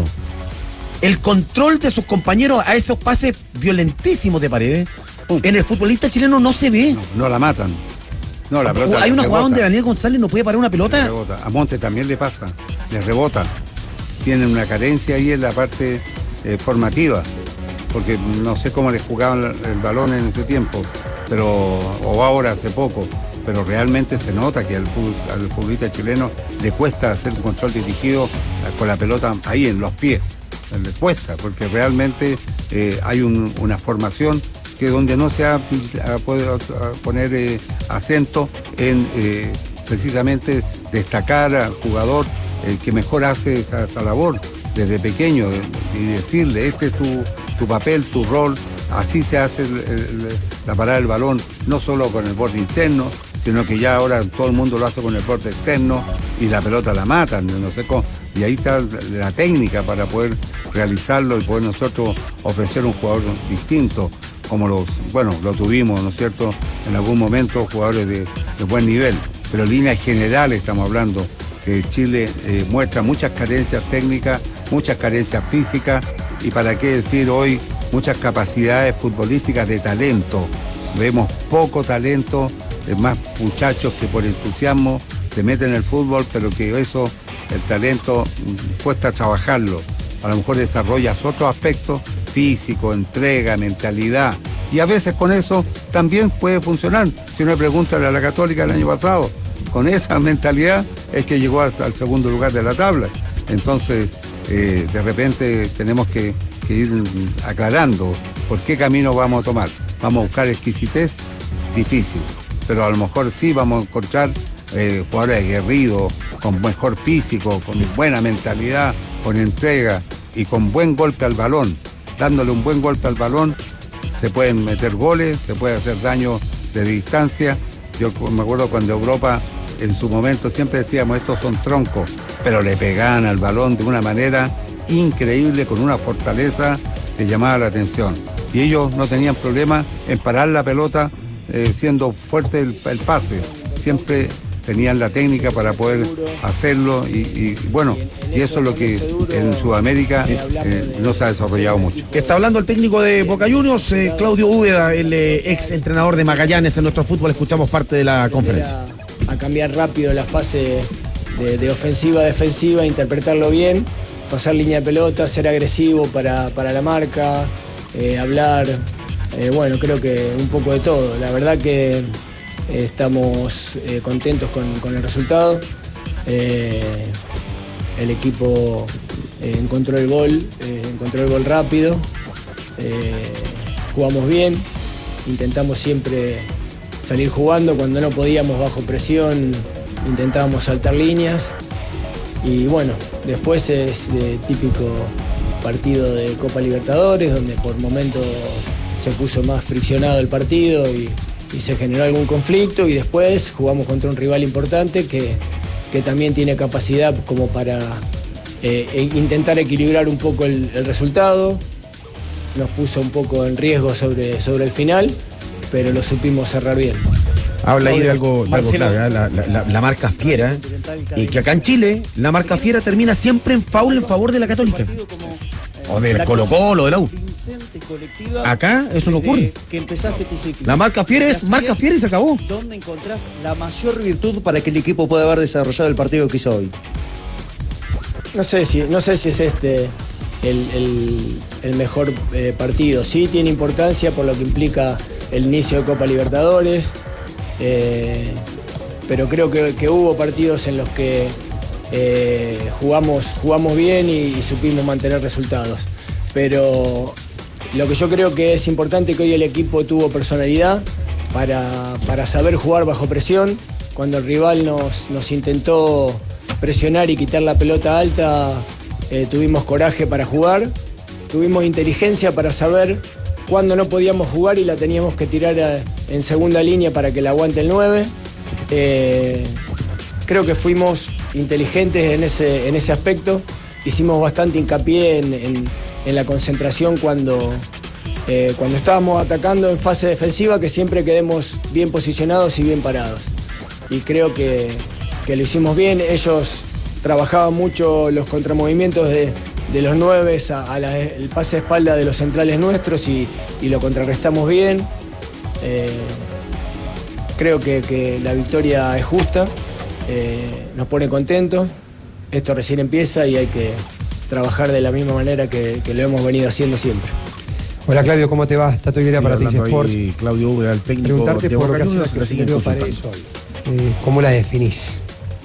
S2: El control de sus compañeros a esos pases violentísimos de Paredes. Uh. En el futbolista chileno no se ve.
S3: No, no la matan. No, la pelota.
S2: Hay una jugada donde Daniel González no puede parar una pelota.
S3: A Montes también le pasa. Le rebota. Tienen una carencia ahí en la parte eh, formativa. Porque no sé cómo les jugaban el balón en ese tiempo. Pero, o ahora hace poco, pero realmente se nota que al, al futbolista chileno le cuesta hacer un control dirigido con la pelota ahí en los pies, le cuesta, porque realmente eh, hay un, una formación que donde no se ha, ha podido poner eh, acento en eh, precisamente destacar al jugador eh, que mejor hace esa, esa labor desde pequeño y de, de decirle, este es tu, tu papel, tu rol. Así se hace el, el, la parada del balón, no solo con el borde interno, sino que ya ahora todo el mundo lo hace con el borde externo y la pelota la matan, no sé cómo. Y ahí está la técnica para poder realizarlo y poder nosotros ofrecer un jugador distinto, como los, bueno, lo tuvimos, ¿no es cierto?, en algún momento jugadores de, de buen nivel. Pero en líneas generales estamos hablando que Chile eh, muestra muchas carencias técnicas, muchas carencias físicas y para qué decir hoy muchas capacidades futbolísticas de talento. Vemos poco talento, más muchachos que por entusiasmo se meten en el fútbol, pero que eso, el talento, cuesta trabajarlo. A lo mejor desarrollas otros aspectos, físico, entrega, mentalidad, y a veces con eso también puede funcionar. Si uno pregunta a la Católica el año pasado, con esa mentalidad es que llegó al, al segundo lugar de la tabla. Entonces, eh, de repente tenemos que que ir aclarando por qué camino vamos a tomar. Vamos a buscar exquisitez, difícil, pero a lo mejor sí vamos a encontrar eh, jugadores aguerridos, con mejor físico, con buena mentalidad, con entrega y con buen golpe al balón. Dándole un buen golpe al balón se pueden meter goles, se puede hacer daño de distancia. Yo me acuerdo cuando Europa en su momento siempre decíamos estos son troncos, pero le pegaban al balón de una manera increíble, con una fortaleza que llamaba la atención. Y ellos no tenían problema en parar la pelota eh, siendo fuerte el, el pase. Siempre tenían la técnica para poder hacerlo y, y bueno, y eso es lo que en Sudamérica eh, no se ha desarrollado mucho.
S2: Está hablando el técnico de Boca Juniors, eh, Claudio Úbeda, el eh, ex entrenador de Magallanes en nuestro fútbol. Escuchamos parte de la conferencia.
S6: A cambiar rápido la fase de, de ofensiva a defensiva, interpretarlo bien, pasar línea de pelota, ser agresivo para, para la marca, eh, hablar, eh, bueno, creo que un poco de todo. La verdad que eh, estamos eh, contentos con, con el resultado. Eh, el equipo eh, encontró el gol, eh, encontró el gol rápido, eh, jugamos bien, intentamos siempre salir jugando, cuando no podíamos bajo presión intentábamos saltar líneas. Y bueno, después es de típico partido de Copa Libertadores, donde por momentos se puso más friccionado el partido y, y se generó algún conflicto, y después jugamos contra un rival importante que, que también tiene capacidad como para eh, intentar equilibrar un poco el, el resultado. Nos puso un poco en riesgo sobre, sobre el final, pero lo supimos cerrar bien.
S2: Habla ahí de algo, de algo clave, ¿eh? la, la, la marca fiera, ¿eh? Y que acá en Chile la marca fiera termina siempre en foul en favor de la Católica o del Colo Colo o de la U. Acá eso no ocurre.
S7: Que empezaste tu ciclo.
S2: La marca fiera es marca fiera y se acabó.
S7: ¿Dónde encontrás la mayor virtud para que el equipo pueda haber desarrollado el partido que hizo hoy?
S6: No sé si, no sé si es este el, el, el mejor eh, partido. Sí tiene importancia por lo que implica el inicio de Copa Libertadores. Eh, pero creo que, que hubo partidos en los que eh, jugamos, jugamos bien y, y supimos mantener resultados. Pero lo que yo creo que es importante es que hoy el equipo tuvo personalidad para, para saber jugar bajo presión. Cuando el rival nos, nos intentó presionar y quitar la pelota alta, eh, tuvimos coraje para jugar, tuvimos inteligencia para saber cuando no podíamos jugar y la teníamos que tirar a, en segunda línea para que la aguante el nueve. Eh, creo que fuimos inteligentes en ese, en ese aspecto. Hicimos bastante hincapié en, en, en la concentración cuando, eh, cuando estábamos atacando en fase defensiva, que siempre quedemos bien posicionados y bien parados. Y creo que, que lo hicimos bien. Ellos trabajaban mucho los contramovimientos de, de los nueves al pase de espalda de los centrales nuestros y, y lo contrarrestamos bien. Eh, creo que, que la victoria es justa, eh, nos pone contentos. Esto recién empieza y hay que trabajar de la misma manera que, que lo hemos venido haciendo siempre.
S8: Hola Claudio, ¿cómo te va? Tato Higuera, sí, para T X Sports.
S9: Claudio V, al técnico.
S8: Preguntarte por lo que ha sido la situación de Paredes hoy. Eh, ¿Cómo la definís?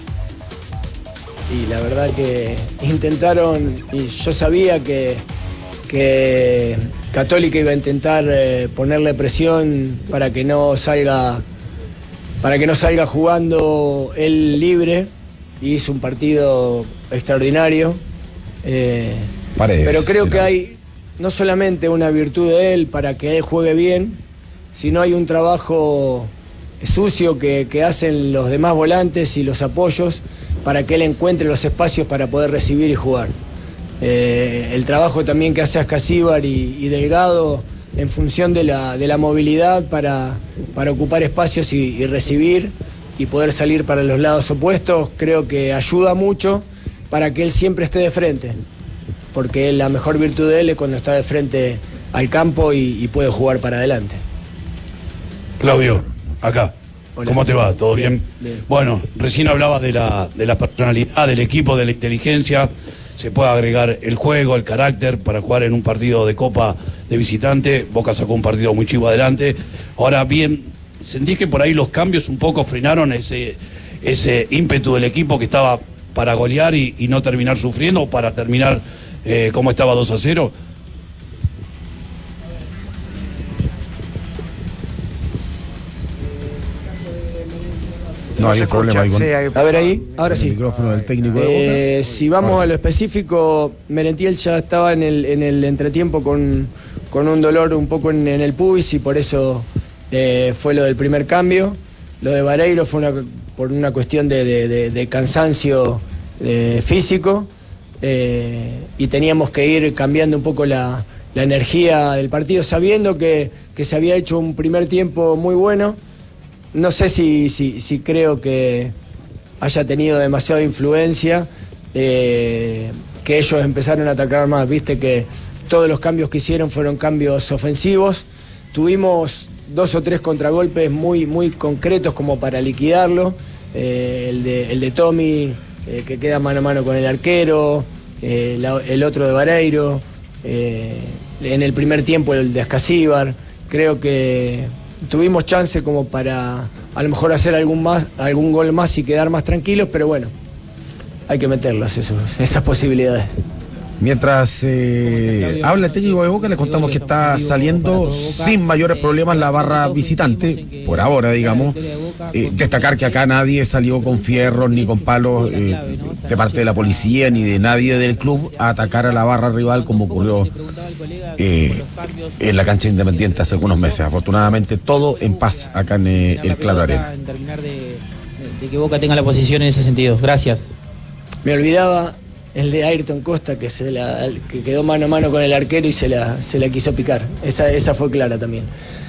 S6: Y la verdad que intentaron, y yo sabía que, que Católica iba a intentar eh, ponerle presión para que no salga, para que no salga jugando él libre, y hizo un partido extraordinario. Eh,
S9: Paredes,
S6: pero creo que hay no solamente una virtud de él para que él juegue bien, sino hay un trabajo sucio que, que hacen los demás volantes y los apoyos para que él encuentre los espacios para poder recibir y jugar. Eh, el trabajo también que hace Ascasíbar y, y Delgado en función de la, de la movilidad para, para ocupar espacios y, y recibir y poder salir para los lados opuestos, creo que ayuda mucho para que él siempre esté de frente, porque la mejor virtud de él es cuando está de frente al campo y, y puede jugar para adelante.
S10: Claudio, acá.
S6: Hola.
S10: ¿Cómo te va? ¿Todo bien?
S6: Bien, bien.
S10: Bueno, recién hablabas de la, de la personalidad del equipo, de la inteligencia. Se puede agregar el juego, el carácter para jugar en un partido de Copa de visitante. Boca sacó un partido muy chivo adelante. Ahora bien, ¿sentís que por ahí los cambios un poco frenaron ese, ese ímpetu del equipo que estaba para golear y, y no terminar sufriendo, o para terminar eh, como estaba dos a cero?
S9: No, hay problema ahí con...
S6: A ver ahí, ahora sí.
S9: El micrófono del técnico de
S6: Eh,
S9: Boca.
S6: si vamos a lo específico, Merentiel ya estaba en el, en el entretiempo con, con un dolor un poco en, en el pubis y por eso eh, fue lo del primer cambio. Lo de Vareiro fue una, por una cuestión de, de, de, de cansancio eh, físico eh, y teníamos que ir cambiando un poco la, la energía del partido, sabiendo que, que se había hecho un primer tiempo muy bueno. No sé si, si, si creo que haya tenido demasiada influencia, eh, que ellos empezaron a atacar más. Viste que todos los cambios que hicieron fueron cambios ofensivos. Tuvimos dos o tres contragolpes muy, muy concretos como para liquidarlo. Eh, el, de, el de Tommy, eh, que queda mano a mano con el arquero, eh, la, el otro de Vareiro, eh, en el primer tiempo el de Ascasíbar. Creo que tuvimos chance como para a lo mejor hacer algún más, algún gol más y quedar más tranquilos, pero bueno, hay que meterlas esos, esas posibilidades.
S9: Mientras eh, habla el técnico de Boca, le contamos que está saliendo sin mayores problemas la barra visitante, por ahora, digamos. Eh, destacar que acá nadie salió con fierros ni con palos eh, de parte de la policía ni de nadie del club a atacar a la barra rival, como ocurrió eh, en la cancha Independiente hace algunos meses. Afortunadamente todo en paz acá en eh, el Claro Arena.
S11: Terminar de, de que Boca tenga la posición en ese sentido. Gracias.
S6: Me olvidaba el de Ayrton Costa, que se la que quedó mano a mano con el arquero y se la, se la quiso picar. Esa, esa fue clara también.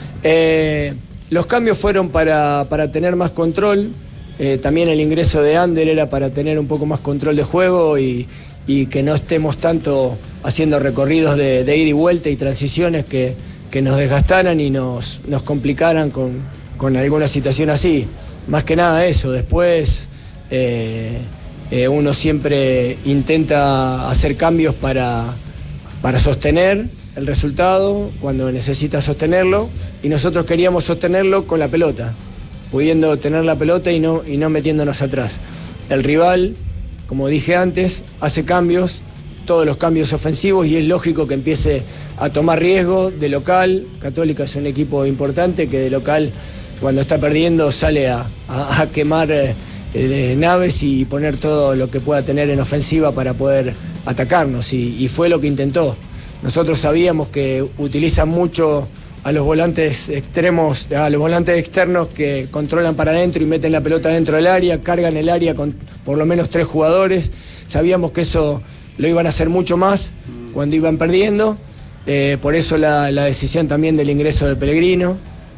S6: Eh, los cambios fueron para, para tener más control. Eh, también el ingreso de Ander era para tener un poco más control de juego y, y que no estemos tanto haciendo recorridos de, de ida y vuelta y transiciones que, que nos desgastaran y nos, nos complicaran con, con alguna situación así. Más que nada eso. Después eh, eh, uno siempre intenta hacer cambios para, para sostener el resultado cuando necesita sostenerlo, y nosotros queríamos sostenerlo con la pelota, pudiendo tener la pelota y no, y no metiéndonos atrás. El rival, como dije antes, hace cambios, todos los cambios ofensivos, y es lógico que empiece a tomar riesgo de local. Católica es un equipo importante que de local, cuando está perdiendo, sale a, a, a quemar eh, eh, naves y poner todo lo que pueda tener en ofensiva para poder atacarnos, y, y fue lo que intentó. Nosotros sabíamos que utilizan mucho a los volantes extremos, a los volantes externos que controlan para adentro y meten la pelota dentro del área, cargan el área con por lo menos tres jugadores. Sabíamos que eso lo iban a hacer mucho más cuando iban perdiendo. Eh, por eso la, la decisión también del ingreso de Pellegrino.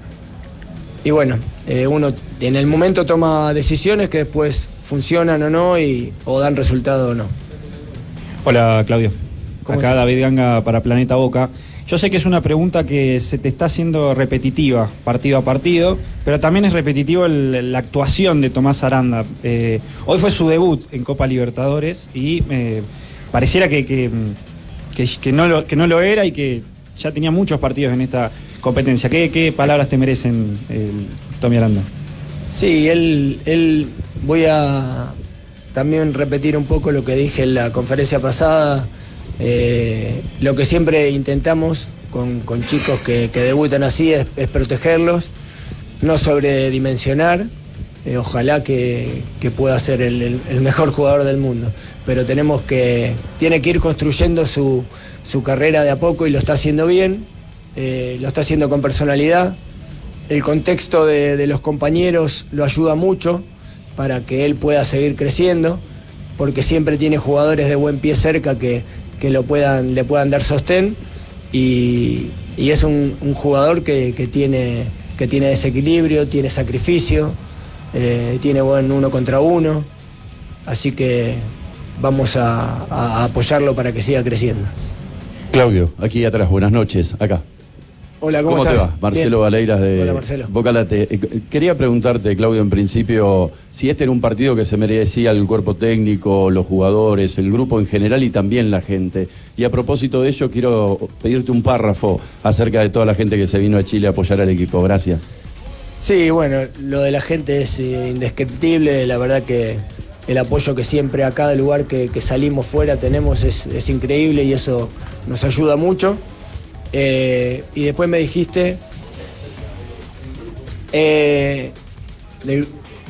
S6: Y bueno, eh, uno en el momento toma decisiones que después funcionan o no y, o dan resultado o no.
S12: Hola Claudio, acá
S6: está?
S12: David Ganga para Planeta Boca. Yo sé que es una pregunta que se te está haciendo repetitiva partido a partido, pero también es repetitivo el, la actuación de Tomás Aranda. Eh, hoy fue su debut en Copa Libertadores y eh, pareciera que, que, que, que, no lo, que no lo era y que ya tenía muchos partidos en esta competencia. ¿Qué, qué palabras te merecen, el Tommy Aranda?
S6: Sí, él, él voy a también repetir un poco lo que dije en la conferencia pasada. Eh, lo que siempre intentamos con, con chicos que, que debutan así es, es protegerlos, no sobredimensionar. Eh, ojalá que, que pueda ser el, el, el mejor jugador del mundo, pero tenemos que, tiene que ir construyendo su, su carrera de a poco y lo está haciendo bien, eh, lo está haciendo con personalidad. El contexto de, de los compañeros lo ayuda mucho para que él pueda seguir creciendo, porque siempre tiene jugadores de buen pie cerca que, que lo puedan, le puedan dar sostén, y, y es un, un jugador que, que, tiene, que tiene desequilibrio, tiene sacrificio, eh, tiene buen uno contra uno, así que vamos a, a apoyarlo para que siga creciendo.
S13: Claudio, aquí atrás, buenas noches, acá.
S6: Hola, ¿cómo,
S13: ¿Cómo
S6: estás?
S13: te va? Marcelo
S6: Bien.
S13: Valeiras de
S6: Hola, Marcelo.
S13: Boca Late. Quería preguntarte, Claudio, en principio, si este era un partido que se merecía el cuerpo técnico, los jugadores, el grupo en general y también la gente. Y a propósito de ello, quiero pedirte un párrafo acerca de toda la gente que se vino a Chile a apoyar al equipo. Gracias.
S6: Sí, bueno, lo de la gente es eh, indescriptible. La verdad que el apoyo que siempre a cada lugar que, que salimos fuera tenemos es, es increíble y eso nos ayuda mucho. Eh, y después me dijiste eh, del,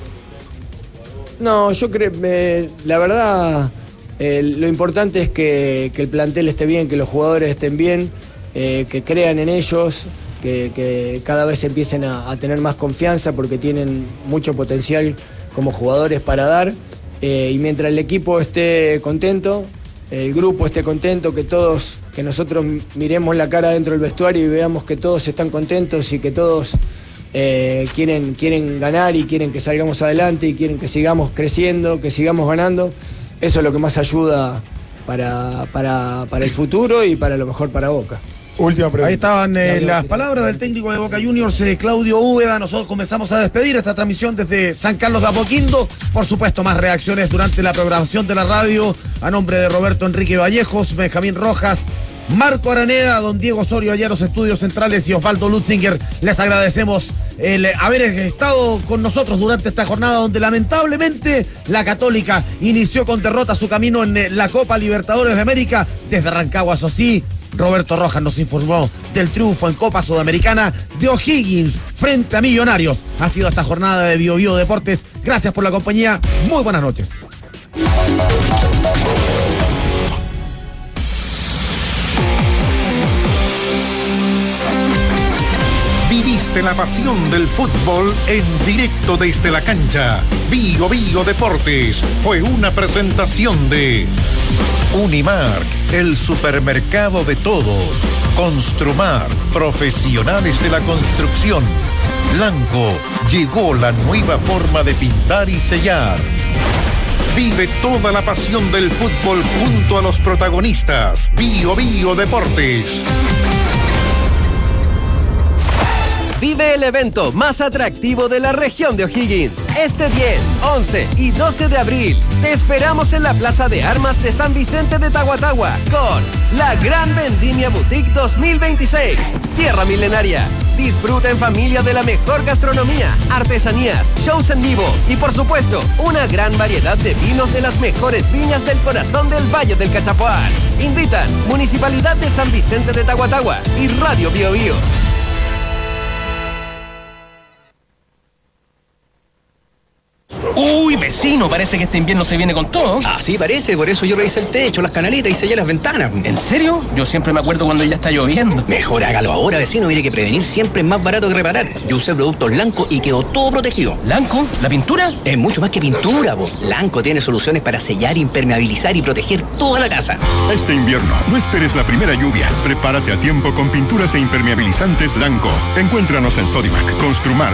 S6: no, yo creo eh, la verdad eh, lo importante es que, que el plantel esté bien, que los jugadores estén bien, eh, que crean en ellos, que, que cada vez empiecen a, a tener más confianza porque tienen mucho potencial como jugadores para dar, eh, y mientras el equipo esté contento, el grupo esté contento, que todos, que nosotros miremos la cara dentro del vestuario y veamos que todos están contentos y que todos eh, quieren, quieren ganar y quieren que salgamos adelante y quieren que sigamos creciendo, que sigamos ganando. Eso es lo que más ayuda para, para, para el futuro y para lo mejor para Boca.
S9: Última pregunta. Ahí estaban eh, las palabras del técnico de Boca Juniors, eh, Claudio Úbeda. Nosotros comenzamos a despedir esta transmisión desde San Carlos de Apoquindo. Por supuesto, más reacciones durante la programación de la radio. A nombre de Roberto Enrique Vallejos, Benjamín Rojas, Marco Araneda, don Diego Osorio allá en los estudios centrales y Osvaldo Lutzinger, les agradecemos el haber estado con nosotros durante esta jornada donde lamentablemente la Católica inició con derrota su camino en la Copa Libertadores de América. Desde Rancagua, eso sí, Roberto Rojas nos informó del triunfo en Copa Sudamericana de O'Higgins frente a Millonarios. Ha sido esta jornada de Bio Bio Deportes. Gracias por la compañía. Muy buenas noches.
S14: Viviste la pasión del fútbol en directo desde la cancha. Bio Bio Deportes fue una presentación de Unimark, el supermercado de todos. Construmar, profesionales de la construcción. Blanco, llegó la nueva forma de pintar y sellar. Vive toda la pasión del fútbol junto a los protagonistas. Bio Bio Deportes.
S15: Vive el evento más atractivo de la región de O'Higgins. Este diez, once y doce de abril. Te esperamos en la Plaza de Armas de San Vicente de Tahuatahua con la Gran Vendimia Boutique dos mil veintiséis. Tierra Milenaria. Disfruta en familia de la mejor gastronomía, artesanías, shows en vivo y por supuesto una gran variedad de vinos de las mejores viñas del corazón del Valle del Cachapoal. Invitan Municipalidad de San Vicente de Tahuatahua y Radio Bio Bio.
S1: Uy,
S16: Uy, vecino, parece que este invierno se viene con todo.
S17: Ah, sí, parece. Por eso yo revisé el techo, las canaletas y sellé las ventanas.
S16: ¿En serio? Yo siempre me acuerdo cuando ya está lloviendo.
S17: Mejor hágalo ahora, vecino. Mire que prevenir siempre es más barato que reparar. Yo usé productos Lanco y quedó todo protegido.
S16: ¿Lanco? ¿La pintura?
S17: Es mucho más que pintura, po. Lanco tiene soluciones para sellar, impermeabilizar y proteger toda la casa.
S18: Este invierno, no esperes la primera lluvia. Prepárate a tiempo con pinturas e impermeabilizantes Lanco. Encuéntranos en Sodimac, Construmar,